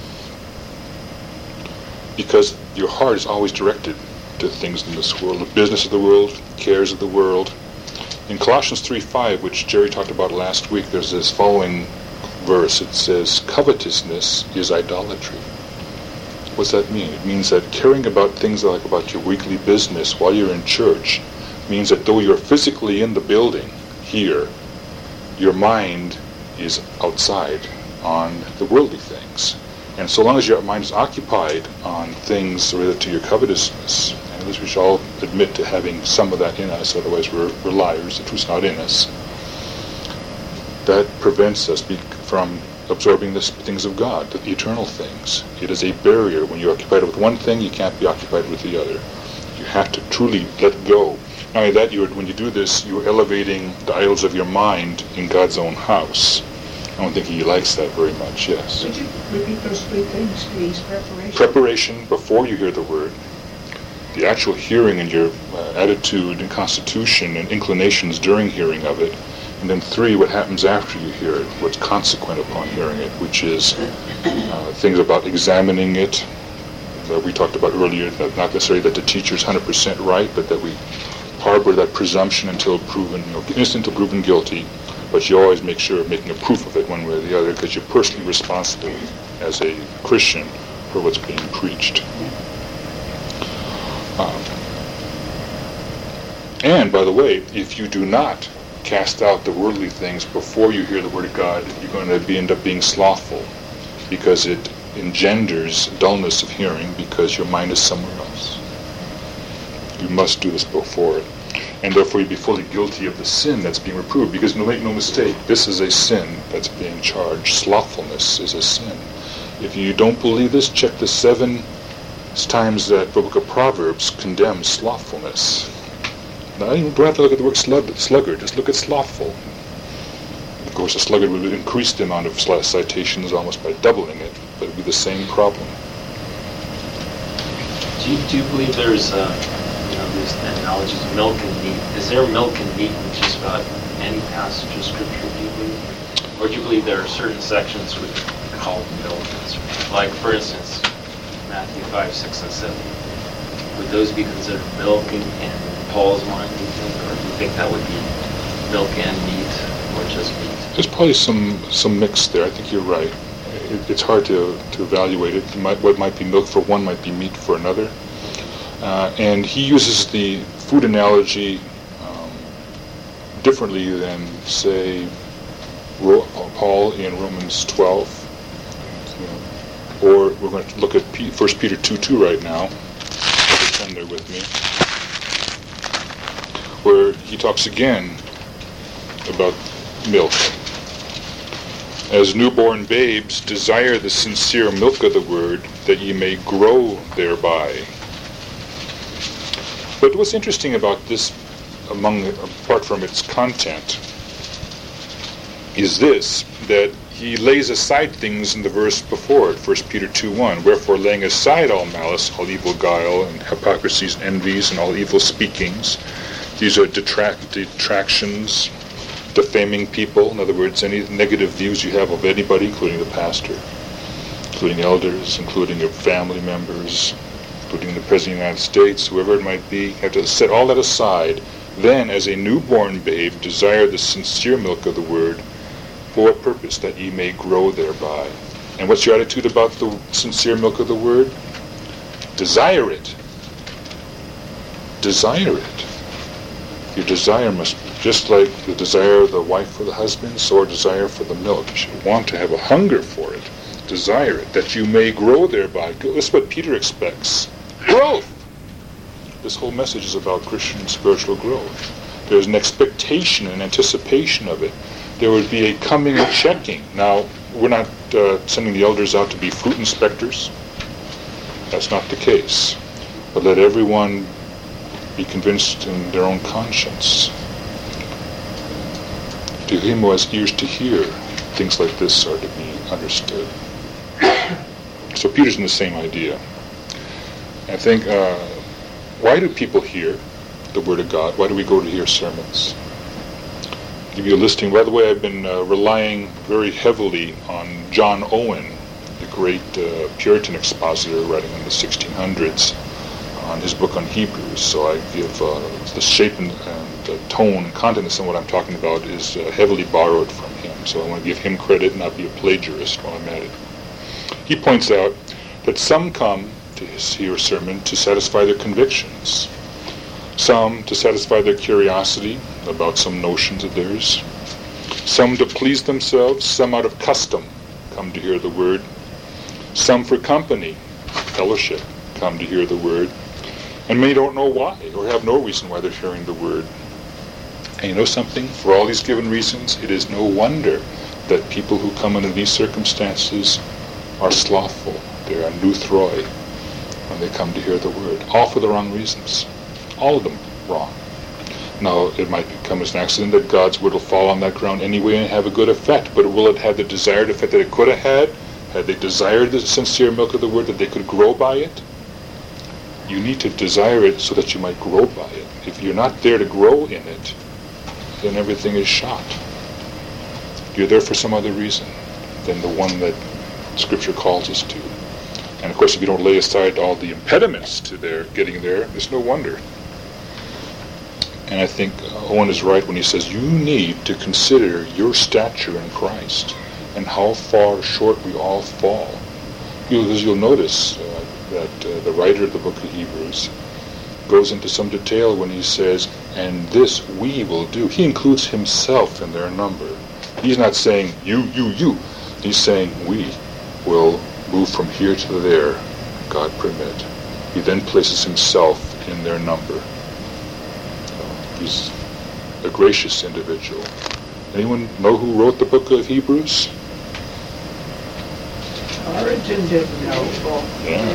because your heart is always directed to things in this world, the business of the world, cares of the world. In Colossians three five, which Jerry talked about last week, there's this following verse. It says, covetousness is idolatry. What's that mean? It means that caring about things like about your weekly business while you're in church means that though you're physically in the building here, your mind is outside on the worldly things. And so long as your mind is occupied on things related to your covetousness, and this we should all admit to having some of that in us, otherwise we're, we're liars, the truth's not in us, that prevents us be, from absorbing the things of God, the eternal things. It is a barrier. When you're occupied with one thing, you can't be occupied with the other. You have to truly let go. Not only that, you're, when you do this, you're elevating the idols of your mind in God's own house. I don't think he likes that very much, yes. Would you repeat those three things, please? Preparation. Preparation before you hear the word. The actual hearing and your uh, attitude and constitution and inclinations during hearing of it. And then three, what happens after you hear it, what's consequent upon hearing it, which is uh, things about examining it. That we talked about earlier, that not necessarily that the teacher's one hundred percent right, but that we harbor that presumption until proven, you know, innocent until proven guilty. But you always make sure of making a proof of it one way or the other, because you're personally responsible as a Christian for what's being preached. Um, and, by the way, if you do not cast out the worldly things before you hear the Word of God, you're going to be, end up being slothful, because it engenders dullness of hearing, because your mind is somewhere else. You must do this before it. And therefore you'd be fully guilty of the sin that's being reproved, because make no mistake, this is a sin that's being charged. Slothfulness is a sin. If you don't believe this, check the seven times that the book of Proverbs condemns slothfulness. Now, you don't have to look at the word sluggard, just look at slothful. Of course, a sluggard would increase the amount of citations almost by doubling it, but it would be the same problem. Do you, do you believe there's, uh, you know, these analogies of milk and meat? Is there milk and meat in just about any passage of Scripture, do you believe? Or do you believe there are certain sections which are called milk? Like, for instance, Matthew five, six, and seven. Would those be considered milk in, in Paul's mind, do you think? Or do you think that would be milk and meat, or just meat? There's probably some, some mix there. I think you're right. It, it's hard to, to evaluate it. it might, what might be milk for one might be meat for another. Uh, and he uses the food analogy um, differently than, say, Ro- Paul in Romans twelve. Or we're going to look at P- First Peter two two right now. Turn there with me. Where he talks again about milk. As newborn babes, desire the sincere milk of the word, that ye may grow thereby. But what's interesting about this, among apart from its content, is this, that he lays aside things in the verse before it, First Peter two one, wherefore laying aside all malice, all evil guile, and hypocrisies, envies, and all evil speakings. These are detract, detractions, defaming people. In other words, any negative views you have of anybody, including the pastor, including elders, including your family members, including the President of the United States, whoever it might be. You have to set all that aside. Then, as a newborn babe, desire the sincere milk of the word. For what purpose? That ye may grow thereby. And what's your attitude about the sincere milk of the word? Desire it. Desire it. Your desire must be just like the desire of the wife for the husband, so a desire for the milk. You should want to have a hunger for it. Desire it, that you may grow thereby. That's what Peter expects. Growth! This whole message is about Christian spiritual growth. There's an expectation and anticipation of it. There would be a coming and checking. Now, we're not uh, sending the elders out to be fruit inspectors. That's not the case. But let everyone be convinced in their own conscience. To him who has ears to hear, things like this are to be understood. So Peter's in the same idea. I think, uh, why do people hear the Word of God? Why do we go to hear sermons? I'll give you a listing. By the way, I've been uh, relying very heavily on John Owen, the great uh, Puritan expositor writing in the sixteen hundreds, on his book on Hebrews. So I give uh, the shape and, and uh, tone and content of some of what I'm talking about is uh, heavily borrowed from him. So I want to give him credit and not be a plagiarist while I'm at it. He points out that some come to hear a sermon to satisfy their convictions, some to satisfy their curiosity about some notions of theirs, some to please themselves, some out of custom come to hear the Word, some for company, fellowship, come to hear the Word, and many don't know why or have no reason why they're hearing the Word. And you know something? For all these given reasons, it is no wonder that people who come under these circumstances are slothful. They are nuthroi when they come to hear the Word. All for the wrong reasons. All of them wrong. Now, it might come as an accident that God's Word will fall on that ground anyway and have a good effect, but will it have the desired effect that it could have had? Had they desired the sincere milk of the Word, that they could grow by it? You need to desire it so that you might grow by it. If you're not there to grow in it, then everything is shot. You're there for some other reason than the one that Scripture calls us to. And of course, if you don't lay aside all the impediments to their getting there, it's no wonder. And I think Owen is right when he says you need to consider your stature in Christ and how far short we all fall. Because you'll notice uh, that uh, the writer of the book of Hebrews goes into some detail when he says, and this we will do. He includes himself in their number. He's not saying you, you, you. He's saying we will move from here to there, God permit. He then places himself in their number. Uh, he's a gracious individual. Anyone know who wrote the book of Hebrews? Origin didn't know. Yeah.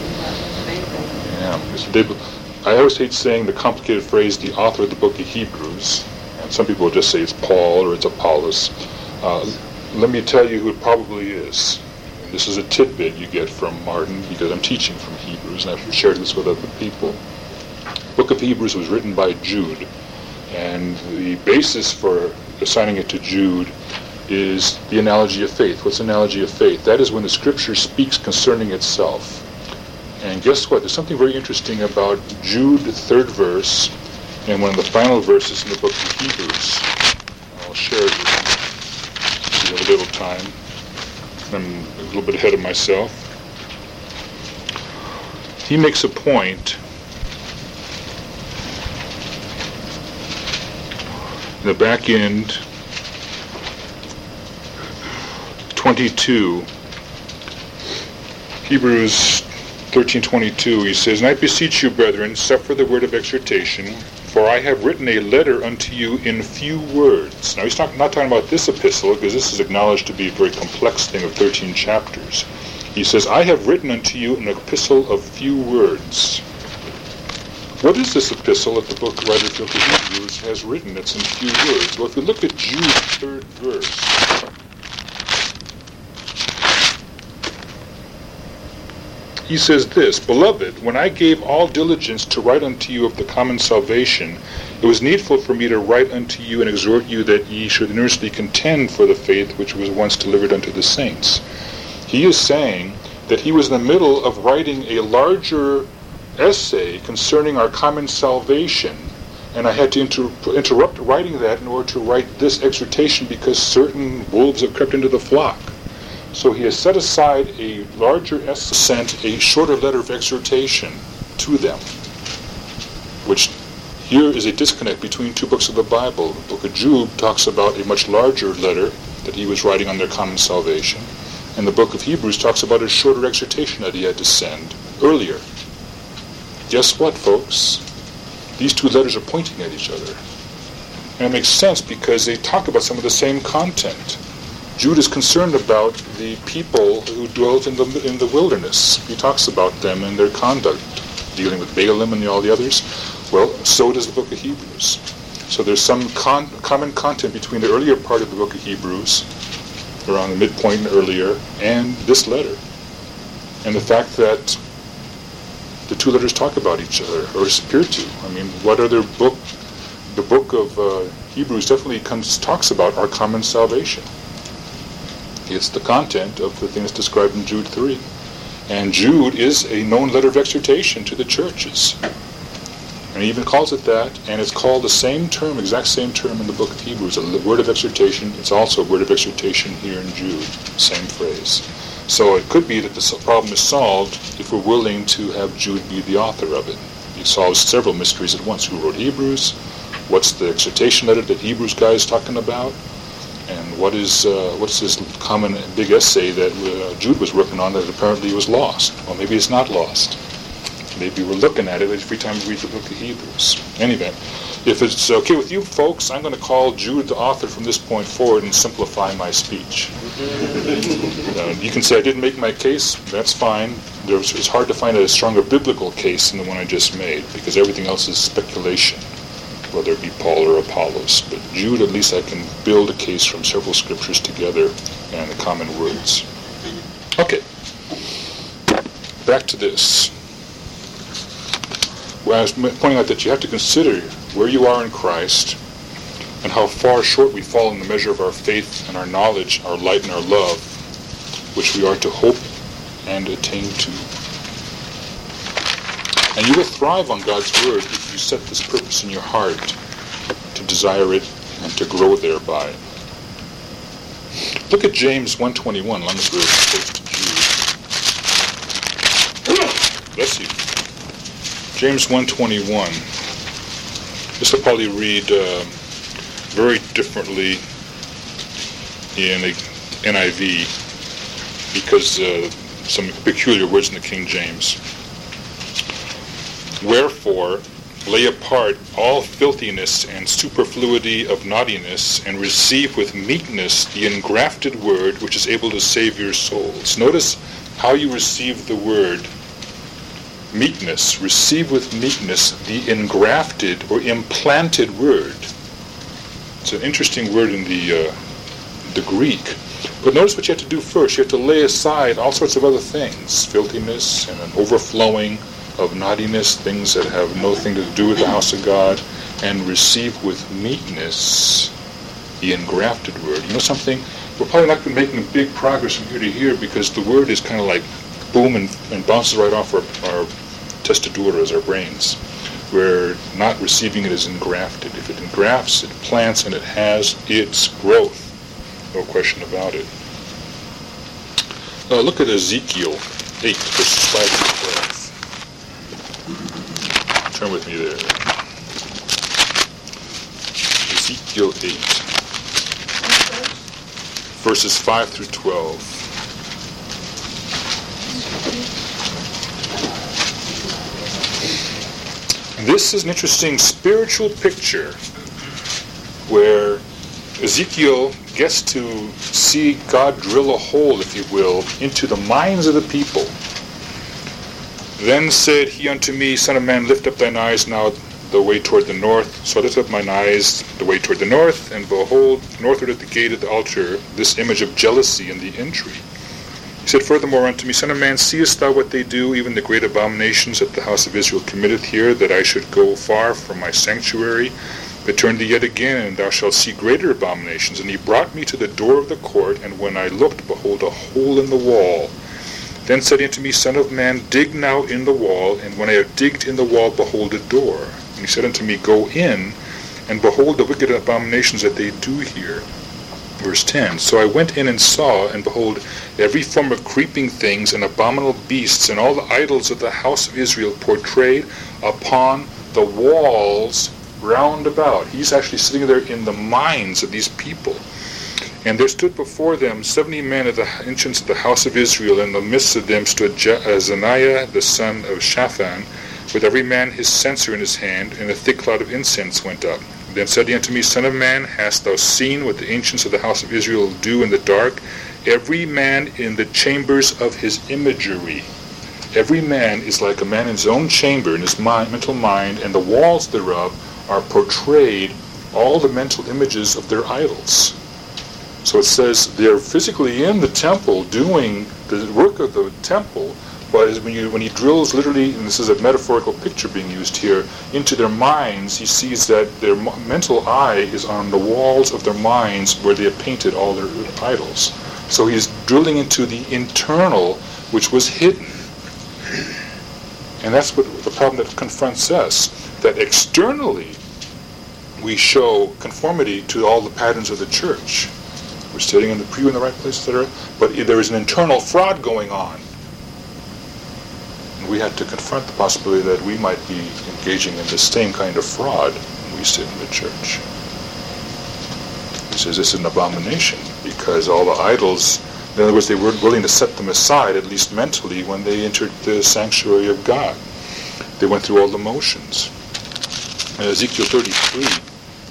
Yeah. Mister David, I always hate saying the complicated phrase, the author of the book of Hebrews. And some people will just say it's Paul or it's Apollos. Uh, let me tell you who it probably is. And this is a tidbit you get from Martin because I'm teaching from Hebrews and I've shared this with other people. The book of Hebrews was written by Jude. And the basis for assigning it to Jude is the analogy of faith. What's analogy of faith? That is when the Scripture speaks concerning itself. And guess what? There's something very interesting about Jude, the third verse, and one of the final verses in the book of Hebrews. I'll share it with you. If you have a little time. I'm a little bit ahead of myself. He makes a point in the back end, twenty-two, Hebrews thirteen twenty-two, he says, and I beseech you, brethren, suffer the word of exhortation, for I have written a letter unto you in few words. Now he's not, not talking about this epistle, because this is acknowledged to be a very complex thing of thirteen chapters. He says, I have written unto you an epistle of few words. What is this epistle that the book writer of the book of Hebrews has written that's in few words? Well, if you look at Jude's third verse, he says this, Beloved, when I gave all diligence to write unto you of the common salvation, it was needful for me to write unto you and exhort you that ye should earnestly contend for the faith which was once delivered unto the saints. He is saying that he was in the middle of writing a larger essay concerning our common salvation, and I had to inter- interrupt writing that in order to write this exhortation because certain wolves have crept into the flock. So he has set aside a larger essay, sent a shorter letter of exhortation to them, which here is a disconnect between two books of the Bible. The book of Jude talks about a much larger letter that he was writing on their common salvation, and the book of Hebrews talks about a shorter exhortation that he had to send earlier. Guess what, folks? These two letters are pointing at each other. And it makes sense because they talk about some of the same content. Jude is concerned about the people who dwelt in the in the wilderness. He talks about them and their conduct, dealing with Balaam and all the others. Well, so does the book of Hebrews. So there's some con- common content between the earlier part of the book of Hebrews around the midpoint and earlier, and this letter. And the fact that the two letters talk about each other, or appear to. I mean, what other book, the book of uh, Hebrews definitely comes talks about our common salvation. It's the content of the things described in Jude three. And Jude is a known letter of exhortation to the churches. And he even calls it that, and it's called the same term, exact same term in the book of Hebrews, a word of exhortation. It's also a word of exhortation here in Jude, same phrase. So it could be that the problem is solved if we're willing to have Jude be the author of it. He solves several mysteries at once. Who wrote Hebrews? What's the exhortation letter that Hebrews guy is talking about? And what is uh, what's this common big essay that uh, Jude was working on that apparently was lost? Well, maybe it's not lost. Maybe we're looking at it every time we read the book of Hebrews. Anyway, if it's okay with you folks, I'm going to call Jude the author from this point forward and simplify my speech. uh, you can say I didn't make my case. That's fine. There's, it's hard to find a stronger biblical case than the one I just made, because everything else is speculation, whether it be Paul or Apollos. But Jude, at least I can build a case from several scriptures together and the common words. Okay. Back to this. Well, I was pointing out that you have to consider where you are in Christ and how far short we fall in the measure of our faith and our knowledge, our light and our love, which we are to hope and attain to. And you will thrive on God's Word if you set this purpose in your heart to desire it and to grow thereby. Look at James one twenty-one. Long as we're close to Jude. Bless you. James one twenty-one. This will probably read uh, very differently in the N I V because uh, some peculiar words in the King James. Wherefore, lay apart all filthiness and superfluity of naughtiness, and receive with meekness the engrafted word which is able to save your souls. Notice how you receive the word. Meekness. Receive with meekness the engrafted or implanted word. It's an interesting word in the uh, the Greek. But notice what you have to do first. You have to lay aside all sorts of other things. Filthiness and an overflowing of naughtiness, things that have nothing to do with the house of God, and receive with meekness the engrafted word. You know something? We're probably not going to be making big progress from here to here because the word is kind of like boom and, and bounces right off our, our testaduras, our brains. We're not receiving it as engrafted. If it engrafts, it plants, and it has its growth. No question about it. Uh, look at Ezekiel eight, verses five through twelve. Turn with me there. Ezekiel eight, verses five through twelve. This is an interesting spiritual picture where Ezekiel gets to see God drill a hole, if you will, into the minds of the people. Then said he unto me, Son of man, lift up thine eyes now the way toward the north. So I lifted up mine eyes the way toward the north, and behold, northward at the gate of the altar, this image of jealousy in the entry. He said furthermore unto me, Son of man, seest thou what they do, even the great abominations that the house of Israel committeth here, that I should go far from my sanctuary? But turn thee yet again, and thou shalt see greater abominations. And he brought me to the door of the court, and when I looked, behold, a hole in the wall. Then said he unto me, Son of man, dig now in the wall, and when I have digged in the wall, behold a door. And he said unto me, Go in, and behold the wicked abominations that they do here. Verse ten, So I went in and saw, and behold, every form of creeping things and abominable beasts, and all the idols of the house of Israel portrayed upon the walls round about. He's actually sitting there in the minds of these people. And there stood before them seventy men at the entrance of the house of Israel. In the midst of them stood Azaniah the son of Shaphan, with every man his censer in his hand, and a thick cloud of incense went up. Then said he unto me, Son of man, hast thou seen what the ancients of the house of Israel do in the dark? Every man in the chambers of his imagery. Every man is like a man in his own chamber, in his mind, mental mind, and the walls thereof are portrayed all the mental images of their idols. So it says they're physically in the temple doing the work of the temple, but as when, you, when he drills literally, and this is a metaphorical picture being used here, into their minds, he sees that their m- mental eye is on the walls of their minds where they have painted all their idols. So he's drilling into the internal, which was hidden. And that's what the problem that confronts us, that externally we show conformity to all the patterns of the church. We're sitting in the pew in the right place, et cetera, but there is an internal fraud going on. And we have to confront the possibility that we might be engaging in the same kind of fraud when we sit in the church. He says this is an abomination because all the idols, in other words, they weren't willing to set them aside, at least mentally, when they entered the sanctuary of God. They went through all the motions. In Ezekiel thirty-three,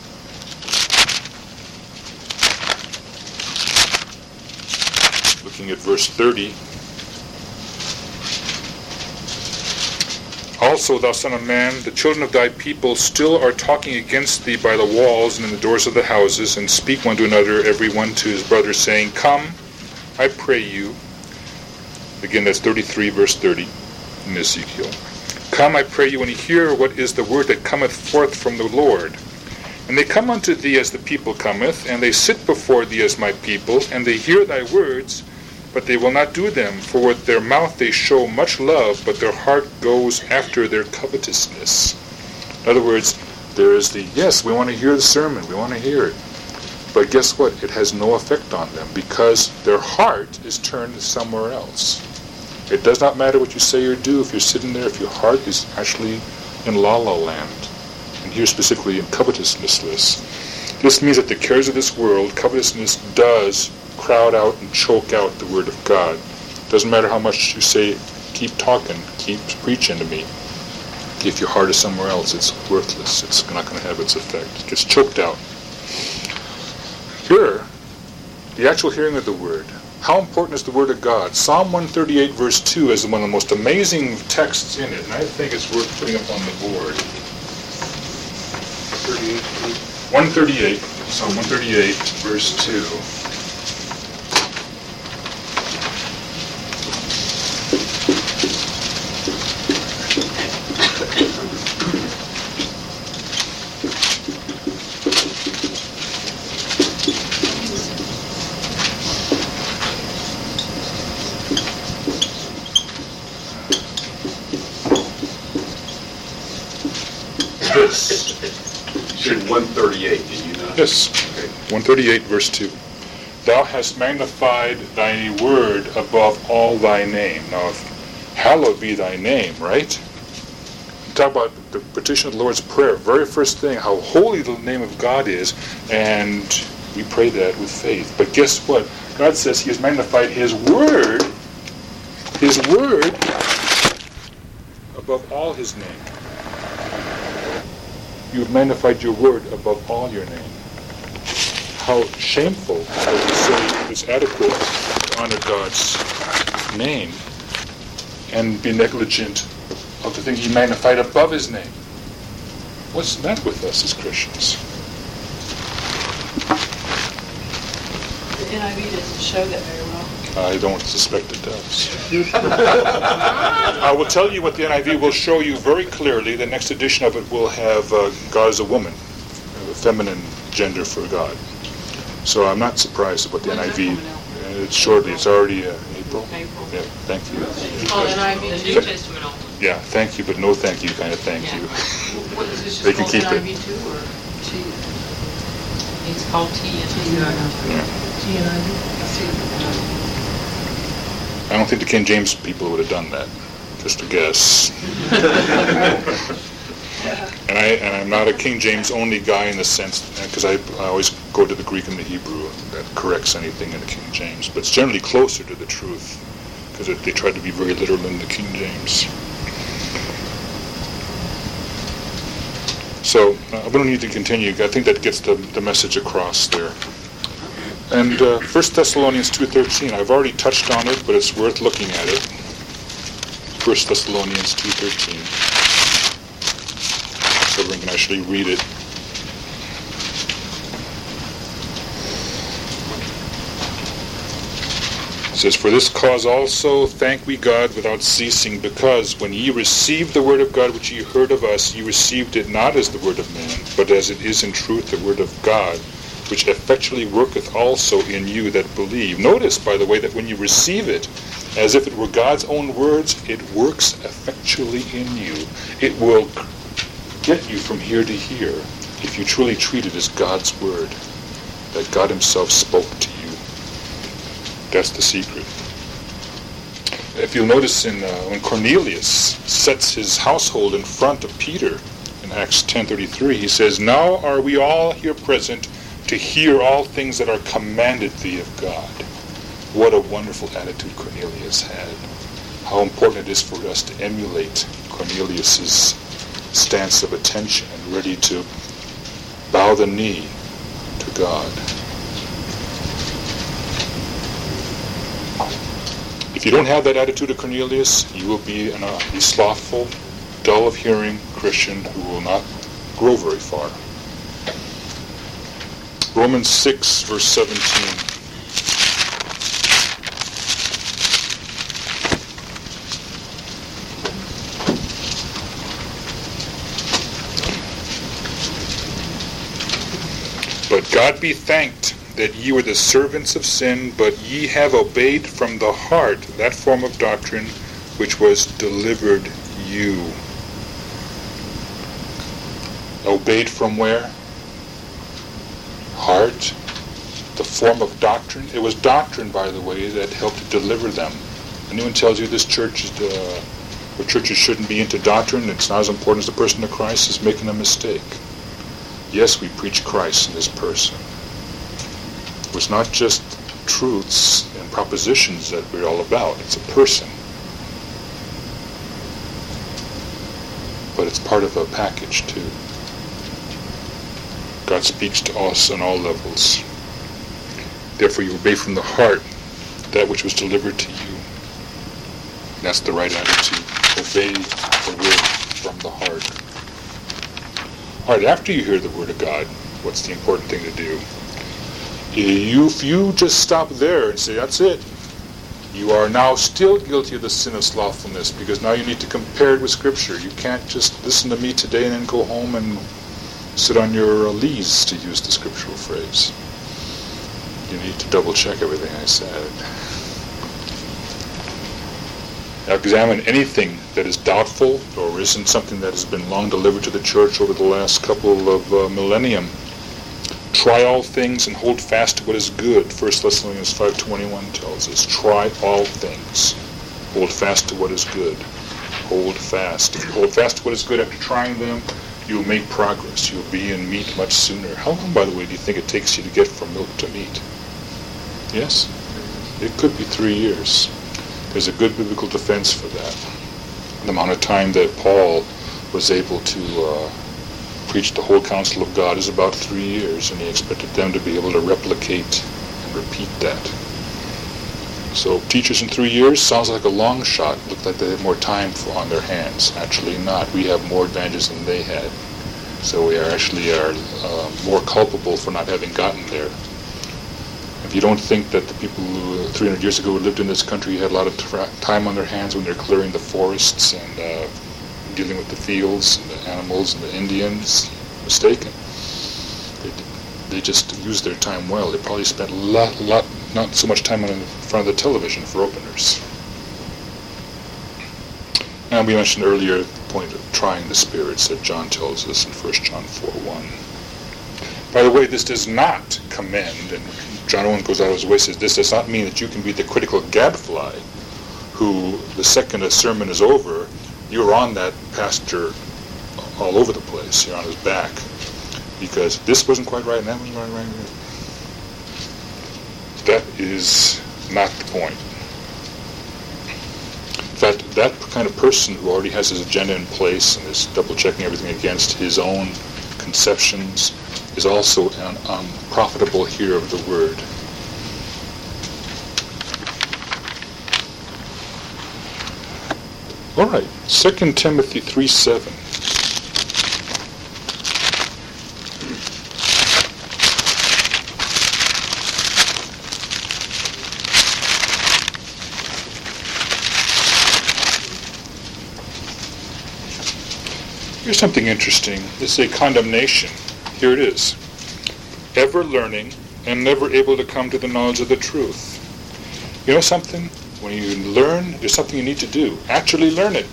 looking at verse thirty, also, thou son of man, the children of thy people still are talking against thee by the walls and in the doors of the houses, and speak one to another, every one to his brother, saying, Come, I pray you. Again, that's thirty-three, verse thirty in Ezekiel. Come, I pray you, and hear what is the word that cometh forth from the Lord. And they come unto thee as the people cometh, and they sit before thee as my people, and they hear thy words, but they will not do them. For with their mouth they show much love, but their heart goes after their covetousness. In other words, there is the, yes, we want to hear the sermon, we want to hear it. But guess what? It has no effect on them, because their heart is turned somewhere else. It does not matter what you say or do if you're sitting there, if your heart is actually in la-la land. And here specifically in covetousness. This means that the cares of this world, covetousness does crowd out and choke out the word of God. Doesn't matter how much you say, keep talking, keep preaching to me. If your heart is somewhere else, it's worthless. It's not going to have its effect. It gets choked out. Here, the actual hearing of the word. How important is the word of God? Psalm one thirty-eight verse two is one of the most amazing texts in it, and I think it's worth putting up on the board. one thirty-eight, Psalm one thirty-eight verse two. one thirty-eight, did you know? Yes, one thirty-eight verse two. Thou hast magnified thy word above all thy name. Now, if hallowed be thy name, right? You talk about the petition of the Lord's Prayer. Very first thing, how holy the name of God is, and we pray that with faith. But guess what? God says he has magnified his word, his word, above all his name. You have magnified your word above all your name. How shameful that we say it's adequate to honor God's name and be negligent of the thing he magnified above his name. What's that with us as Christians? The N I V doesn't show that very well. I don't suspect it does. I will tell you what the N I V will show you very clearly. The next edition of it will have uh, God as a woman, a feminine gender for God. So I'm not surprised about the N I V. Uh, it's shortly. It's already uh, April. April. Yeah, thank you. It's called N I V. The New Testament only. Yeah, thank you, but no thank you kind of thank Yeah. you. What is this They just can called keep N I V it. two or T? It's called T and T. Yeah. T N I V? I don't think the King James people would have done that. Just a guess. And I and I'm not a King James only guy in the sense because I, I always go to the Greek and the Hebrew that corrects anything in the King James, but it's generally closer to the truth because they try to be very literal in the King James. So uh, we don't need to continue. I think that gets the the message across there. And uh, First Thessalonians two thirteen, I've already touched on it, but it's worth looking at it. First Thessalonians two thirteen. So we can actually read it. says, "For this cause also thank we God without ceasing, because when ye received the word of God which ye heard of us, ye received it not as the word of man, but as it is in truth the word of God, which effectually worketh also in you that believe." Notice, by the way, that when you receive it as if it were God's own words, it works effectually in you. It will get you from here to here if you truly treat it as God's word, that God himself spoke to you. That's the secret. If you'll notice in uh, when Cornelius sets his household in front of Peter in Acts ten thirty-three, he says, "Now are we all here present to hear all things that are commanded thee of God." What a wonderful attitude Cornelius had. How important it is for us to emulate Cornelius's stance of attention and ready to bow the knee to God. If you don't have that attitude of Cornelius, you will be an, uh, be slothful, dull of hearing Christian who will not grow very far. Romans six, verse seventeen. "But God be thanked that ye were the servants of sin, but ye have obeyed from the heart that form of doctrine which was delivered you." Obeyed from where? Heart. The form of doctrine. It was doctrine, by the way, that helped deliver them. Anyone tells you this church is, uh, or churches shouldn't be into doctrine, it's not as important as the person of Christ, is making a mistake. Yes, we preach Christ in this person. It was not just truths and propositions that we're all about. It's a person. But it's part of a package, too. God speaks to us on all levels. Therefore, you obey from the heart that which was delivered to you. That's the right attitude. Obey the word from the heart. All right, after you hear the word of God, what's the important thing to do? You, if you just stop there and say, that's it, you are now still guilty of the sin of slothfulness, because now you need to compare it with Scripture. You can't just listen to me today and then go home and sit on your lees, to use the scriptural phrase. You need to double check everything I said. Now examine anything that is doubtful or isn't something that has been long delivered to the church over the last couple of uh, millennium. Try all things and hold fast to what is good. First Thessalonians five twenty-one tells us, try all things. Hold fast to what is good. Hold fast. If you hold fast to what is good after trying them, you will make progress. You'll be in meat much sooner. How long, by the way, do you think it takes you to get from milk to meat? Yes? It could be three years. There's a good biblical defense for that. The amount of time that Paul was able to uh, preach the whole counsel of God is about three years, and he expected them to be able to replicate and repeat that. So teachers in three years sounds like a long shot. Looked like they had more time for, on their hands. Actually not. We have more advantages than they had. So we are actually are uh, more culpable for not having gotten there. If you don't think that the people who three hundred years ago who lived in this country had a lot of tra- time on their hands when they're clearing the forests and uh, dealing with the fields and the animals and the Indians, mistaken. They, they just used their time well. They probably spent a lot, lot, not so much time in front of the television for openers. And we mentioned earlier the point of trying the spirits that John tells us in First John four one. By the way, this does not commend, and John Owen goes out of his way and says, this does not mean that you can be the critical gadfly who, the second a sermon is over, you're on that pastor all over the place. You're on his back. Because this wasn't quite right and that wasn't right. right. That is not the point. In fact, that kind of person who already has his agenda in place and is double-checking everything against his own conceptions is also an unprofitable hearer of the word. All right, Second Timothy three seven. Here's something interesting. This is a condemnation. Here it is. Ever learning and never able to come to the knowledge of the truth. You know something? When you learn, there's something you need to do. Actually learn it.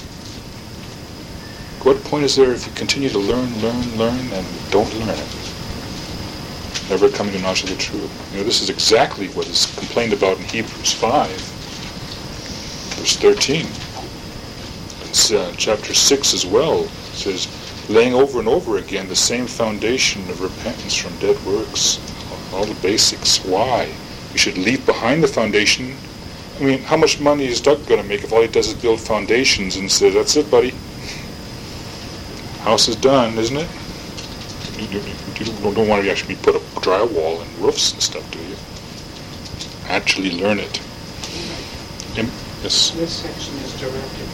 What point is there if you continue to learn, learn, learn, and don't learn it? Never coming to knowledge of the truth. You know, this is exactly what is complained about in Hebrews five, verse thirteen. It's uh, chapter six as well. It says, laying over and over again the same foundation of repentance from dead works. All the basics. Why? You should leave behind the foundation. I mean, how much money is Doug going to make if all he does is build foundations and says, that's it, buddy. House is done, isn't it? You, you, you don't, don't want to actually put up drywall and roofs and stuff, do you? Actually learn it. Im- yes. This section is directed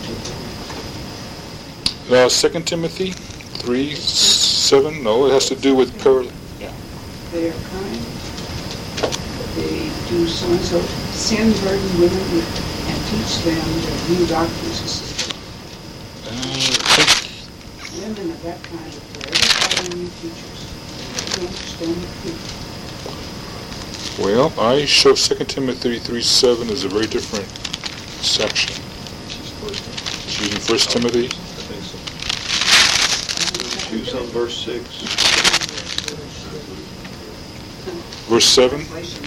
to Uh, Second Timothy three seven. No, it has to do with par. Yeah. They are kind. They do so and so. Sin burden women and teach them the new doctrines. Uh, I think Women of that kind are forever following new teachers. You understand the truth. Well, I show Second Timothy three seven as a very different section. She's in First Timothy. I think so. Choose on verse six. Verse seven.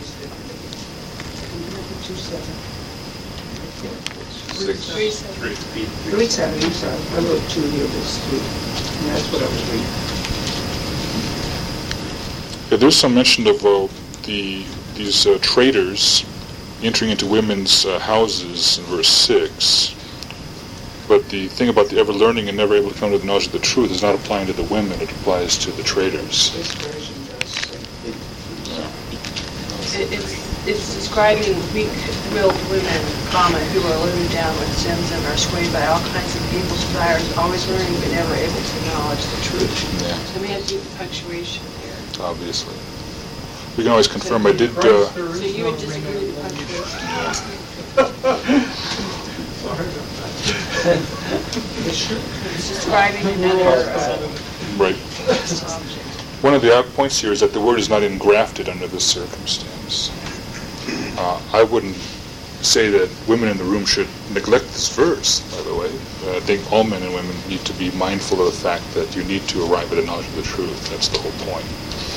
Six. Three, seven. Three. Three seven, I'm sorry. I wrote two here, this three. And that's what I was reading. Yeah, there's some mention of uh, the these uh, traders entering into women's uh, houses in verse six. But the thing about the ever learning and never able to come to the knowledge of the truth is not applying to the women, it applies to the traders. This version does say. It- It's, it's describing weak-willed women, comma, who are loaded down with sins and are swayed by all kinds of evil desires, always learning but never able to acknowledge the truth. Yeah, So we have to do the punctuation there. obviously. We can always confirm I did... Uh, So you would disagree with the punctuation? It's describing another uh, right. object. One of the odd points here is that the word is not engrafted under this circumstance. Uh, I wouldn't say that women in the room should neglect this verse, by the way. Uh, I think all men and women need to be mindful of the fact that you need to arrive at a knowledge of the truth. That's the whole point.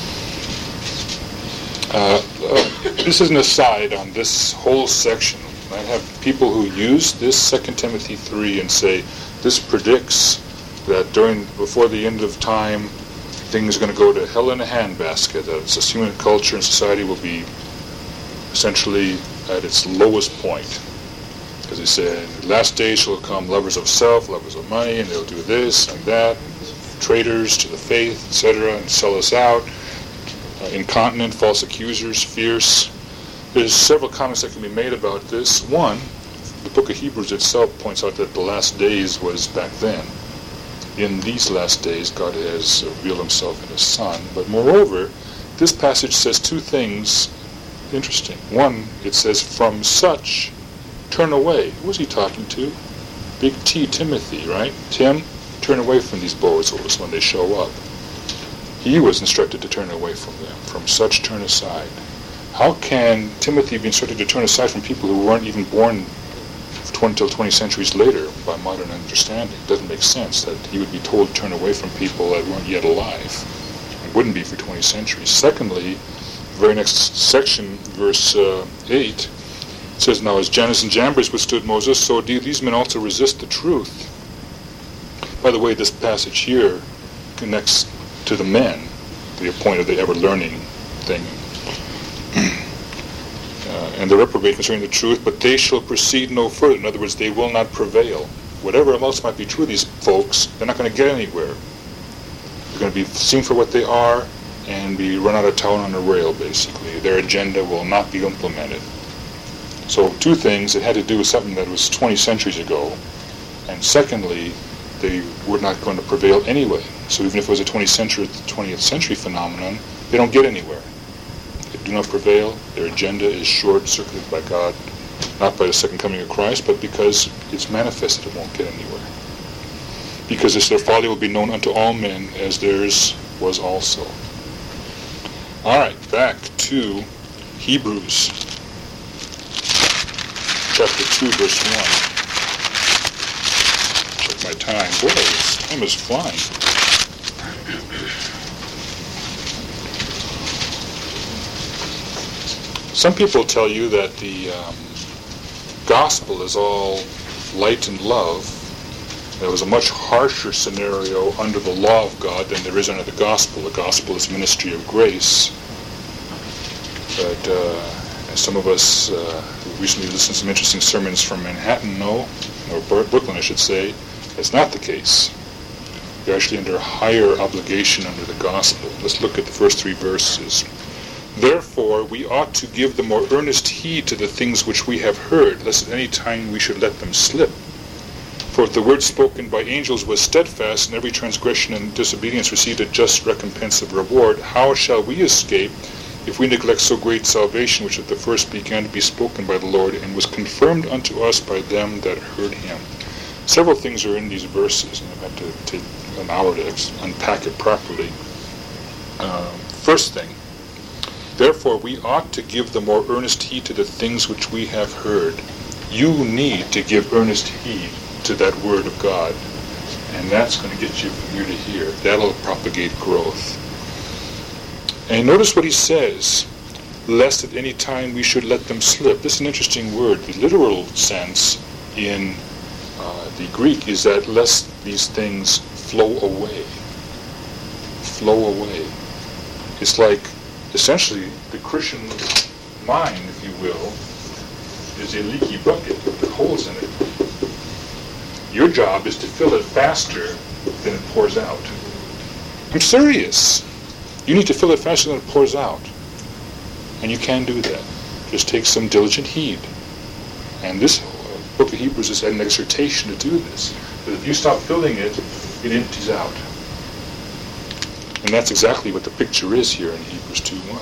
Uh, uh, this is an aside on this whole section. I have people who use this Second Timothy three and say this predicts that during before the end of time, things are going to go to hell in a handbasket. That it's human culture and society will be essentially at its lowest point. Because they say, in the last days shall come lovers of self, lovers of money, and they'll do this and that, traitors to the faith, et cetera, and sell us out. Uh, incontinent, false accusers, fierce. There's several comments that can be made about this. One, the book of Hebrews itself points out that the last days was back then. In these last days, God has revealed himself in his Son. But moreover, this passage says two things interesting. One, it says, from such, turn away. Who was he talking to? Big T, Timothy, right? Tim, turn away from these bozos when they show up. He was instructed to turn away from them. From such, turn aside. How can Timothy be instructed to turn aside from people who weren't even born twenty till twenty centuries later by modern understanding? It doesn't make sense that he would be told to turn away from people that weren't yet alive. It wouldn't be for twenty centuries. Secondly, the very next section, verse uh, eight, it says, now as Jannes and Jambres withstood Moses, so do these men also resist the truth. By the way, this passage here connects to the men, the point of the ever-learning thing. Uh, and the reprobate concerning the truth, but they shall proceed no further. In other words, they will not prevail. Whatever else might be true of these folks, they're not going to get anywhere. They're going to be seen for what they are and be run out of town on a rail, basically. Their agenda will not be implemented. So two things. It had to do with something that was twenty centuries ago. And secondly, they were not going to prevail anyway. So even if it was a twentieth century, twentieth century phenomenon, they don't get anywhere. They do not prevail. Their agenda is short-circuited by God, not by the second coming of Christ, but because it's manifested it won't get anywhere. because this their folly will be known unto all men, as theirs was also. All right, back to Hebrews chapter two, verse one. Check my time. Boy, this time is flying. Some people tell you that the um, gospel is all light and love. There was a much harsher scenario under the law of God than there is under the gospel. The gospel is ministry of grace. But uh, as some of us uh, who recently listened to some interesting sermons from Manhattan know, or Brooklyn I should say, that's not the case. You're actually under a higher obligation under the gospel. Let's look at the first three verses. Therefore, we ought to give the more earnest heed to the things which we have heard, lest at any time we should let them slip. For if the word spoken by angels was steadfast, and every transgression and disobedience received a just recompense of reward, how shall we escape if we neglect so great salvation, which at the first began to be spoken by the Lord, and was confirmed unto us by them that heard him? Several things are in these verses, and I've had to take an hour to unpack it properly. Uh, first thing, therefore we ought to give the more earnest heed to the things which we have heard. You need to give earnest heed to that word of God, and that's going to get you from here to here. That'll propagate growth. And notice what he says, lest at any time we should let them slip. This is an interesting word. The literal sense in uh, the Greek is that lest these things flow away. Flow away. It's like, essentially, the Christian mind, if you will, is a leaky bucket with holes in it. Your job is to fill it faster than it pours out. I'm serious. You need to fill it faster than it pours out. And you can do that. Just take some diligent heed. And this book of Hebrews is an exhortation to do this. But if you stop filling it, it empties out. And that's exactly what the picture is here in Hebrews two one.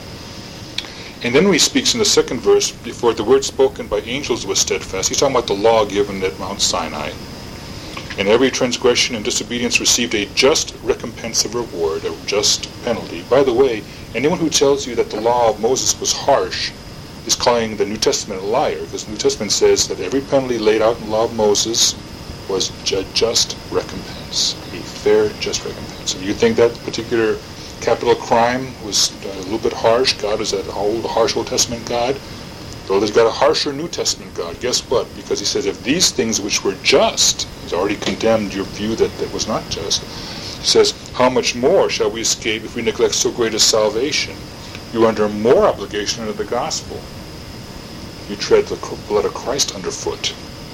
And then he speaks in the second verse, before the word spoken by angels was steadfast. He's talking about the law given at Mount Sinai. And every transgression and disobedience received a just recompense of reward, a just penalty. By the way, anyone who tells you that the law of Moses was harsh is calling the New Testament a liar, because the New Testament says that every penalty laid out in the law of Moses was a just recompense, a fair, just recompense. If you think that particular capital crime was a little bit harsh, God is that old, harsh Old Testament God, though there's got a harsher New Testament God. Guess what? Because he says, if these things which were just, he's already condemned your view that that was not just. He says, how much more shall we escape if we neglect so great a salvation? You are under more obligation under the gospel. You tread the blood of Christ underfoot.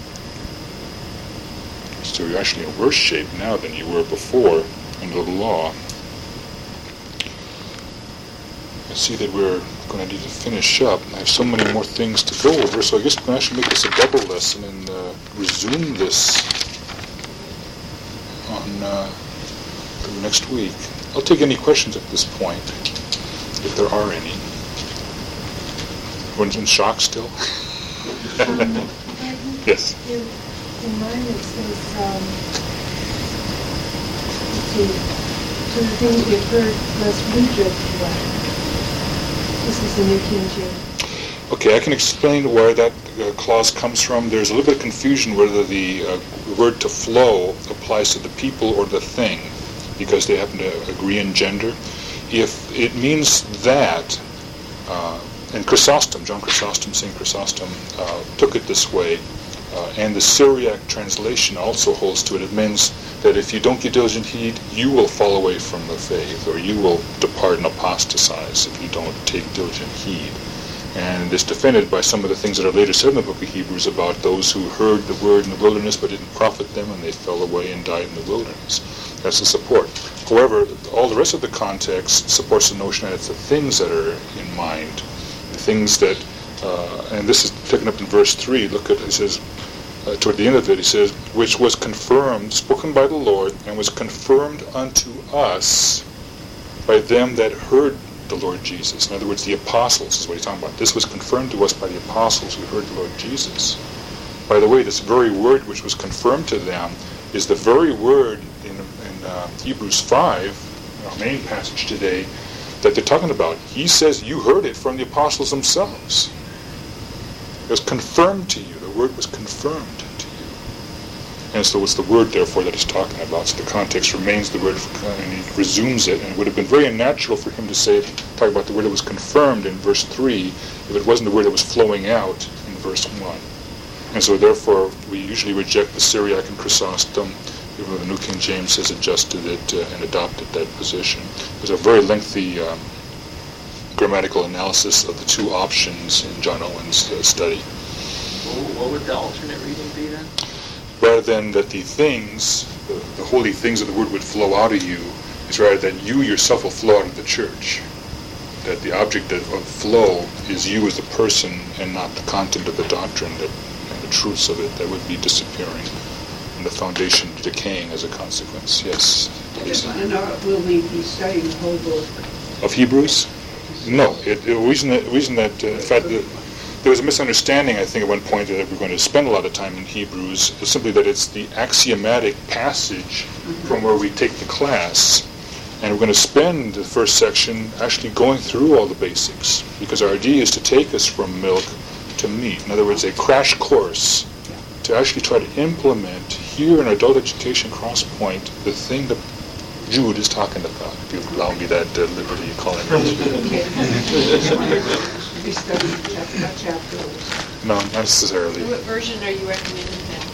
So you're actually in worse shape now than you were before under the law. I see that we're going to need to finish up. I have so many more things to go over, so I guess we're going to actually make this a double lesson and uh, resume this on uh, next week. I'll take any questions at this point, if there are any. Everyone's in shock still? Yes. In, in mine it says, um, to, to the things we've heard, lest we drift away. This is the New King James. Okay, I can explain where that uh, clause comes from. There's a little bit of confusion whether the uh, word to flow applies to the people or the thing, because they happen to agree in gender. If it means that, uh, and Chrysostom, John Chrysostom, Saint Chrysostom, uh, took it this way, uh, and the Syriac translation also holds to it. It means that if you don't give diligent heed, you will fall away from the faith, or you will depart and apostatize if you don't take diligent heed. And it's defended by some of the things that are later said in the book of Hebrews about those who heard the word in the wilderness but didn't profit them, and they fell away and died in the wilderness. That's the support. However, all the rest of the context supports the notion that it's the things that are in mind, the things that, uh, and this is taken up in verse three. Look at it, it says, Uh, toward the end of it, he says, which was confirmed, spoken by the Lord, and was confirmed unto us by them that heard the Lord Jesus. In other words, the apostles is what he's talking about. This was confirmed to us by the apostles who heard the Lord Jesus. By the way, this very word which was confirmed to them is the very word in, in uh, Hebrews five, our main passage today, that they're talking about. He says, you heard it from the apostles themselves. It was confirmed to you. The word was confirmed to you. And so it's the word, therefore, that he's talking about. So the context remains the word, and he resumes it. And it would have been very unnatural for him to say, talk about the word that was confirmed in verse three, if it wasn't the word that was flowing out in verse one. And so therefore, we usually reject the Syriac and Chrysostom, even though the New King James has adjusted it uh, and adopted that position. There's a very lengthy um, grammatical analysis of the two options in John Owen's uh, study. What would the alternate reading be then? Rather than that the things, the, the holy things of the word would flow out of you, it's rather that you yourself will flow out of the church. That the object of, of flow is you as a person and not the content of the doctrine that, and the truths of it that would be disappearing and the foundation decaying as a consequence. Yes? And uh, will we be studying the whole book? Of Hebrews? No. It, it, the reason that, reason that uh, in fact, the, there was a misunderstanding, I think, at one point that we're going to spend a lot of time in Hebrews. It's simply that it's the axiomatic passage mm-hmm. from where we take the class. And we're going to spend the first section actually going through all the basics, because our idea is to take us from milk to meat. In other words, a crash course to actually try to implement here in Adult Education Cross Point the thing that Jude is talking about, if you allow me that uh, liberty of calling it. We study chapter by chapter. No, not necessarily. What version are you recommending then?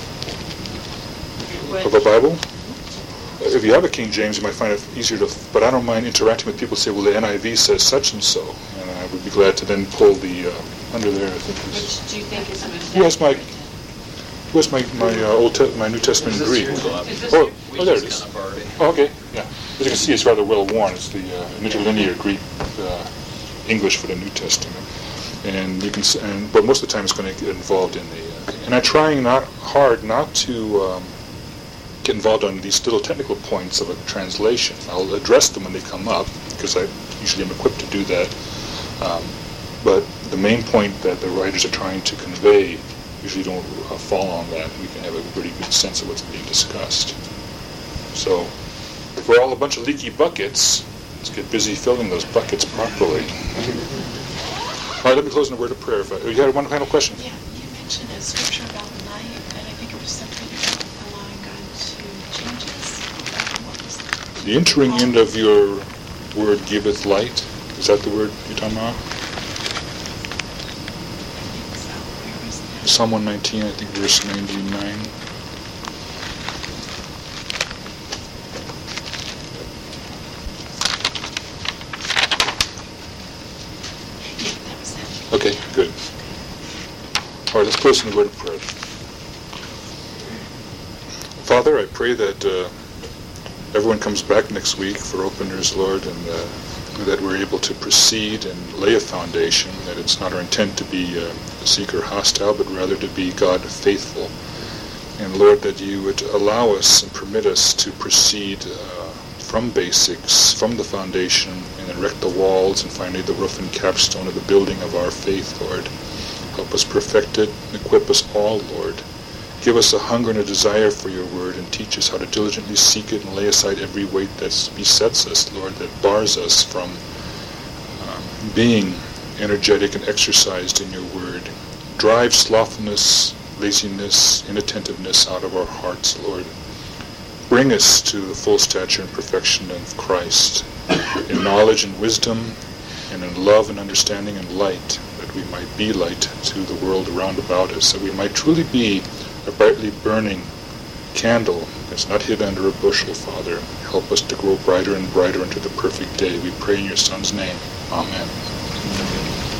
What? Of a Bible? If you have a King James, you might find it easier to, but I don't mind interacting with people who say, well, the N I V says such and so, and I would be glad to then pull the, uh, under there, I think. Which do you think is most Who has my, who has my, my, uh, Old Te- my New Testament in Greek? Oh, oh, there it is. Oh, okay, yeah. As you can see, it's rather well worn. It's the uh, interlinear Greek uh, English for the New Testament. And you can, and, but most of the time it's going to get involved in the, uh, and I'm trying not hard not to, um, get involved on these little technical points of a translation. I'll address them when they come up, because I usually am equipped to do that. Um, but the main point that the writers are trying to convey usually don't uh, fall on that. We can have a pretty good sense of what's being discussed. So, if we're all a bunch of leaky buckets, let's get busy filling those buckets properly. All right, let me close in a word of prayer. If I, you had one final question? Yeah, you mentioned a scripture about light, and I think it was something about allowing God to change us. What was that? The entering in of your word giveth light. Is that the word you're talking about? So, where was that? Psalm one nineteen, I think, verse ninety-nine. Yeah, that was that. Okay, good. All right, let's close in the word of prayer. Father, I pray that uh, everyone comes back next week for openers, Lord, and uh, that we're able to proceed and lay a foundation, that it's not our intent to be uh, seeker hostile, but rather to be God faithful. And Lord, that you would allow us and permit us to proceed uh, from basics, from the foundation, and erect the walls, and finally the roof and capstone of the building of our faith, Lord. Help us perfect it, equip us all, Lord. Give us a hunger and a desire for your word, and teach us how to diligently seek it and lay aside every weight that besets us, Lord, that bars us from um, being energetic and exercised in your word. Drive slothfulness, laziness, inattentiveness out of our hearts, Lord. Bring us to the full stature and perfection of Christ, in knowledge and wisdom, and in love and understanding and light, that we might be light to the world around about us, that we might truly be a brightly burning candle that's not hid under a bushel, Father. Help us to grow brighter and brighter into the perfect day. We pray in your Son's name. Amen.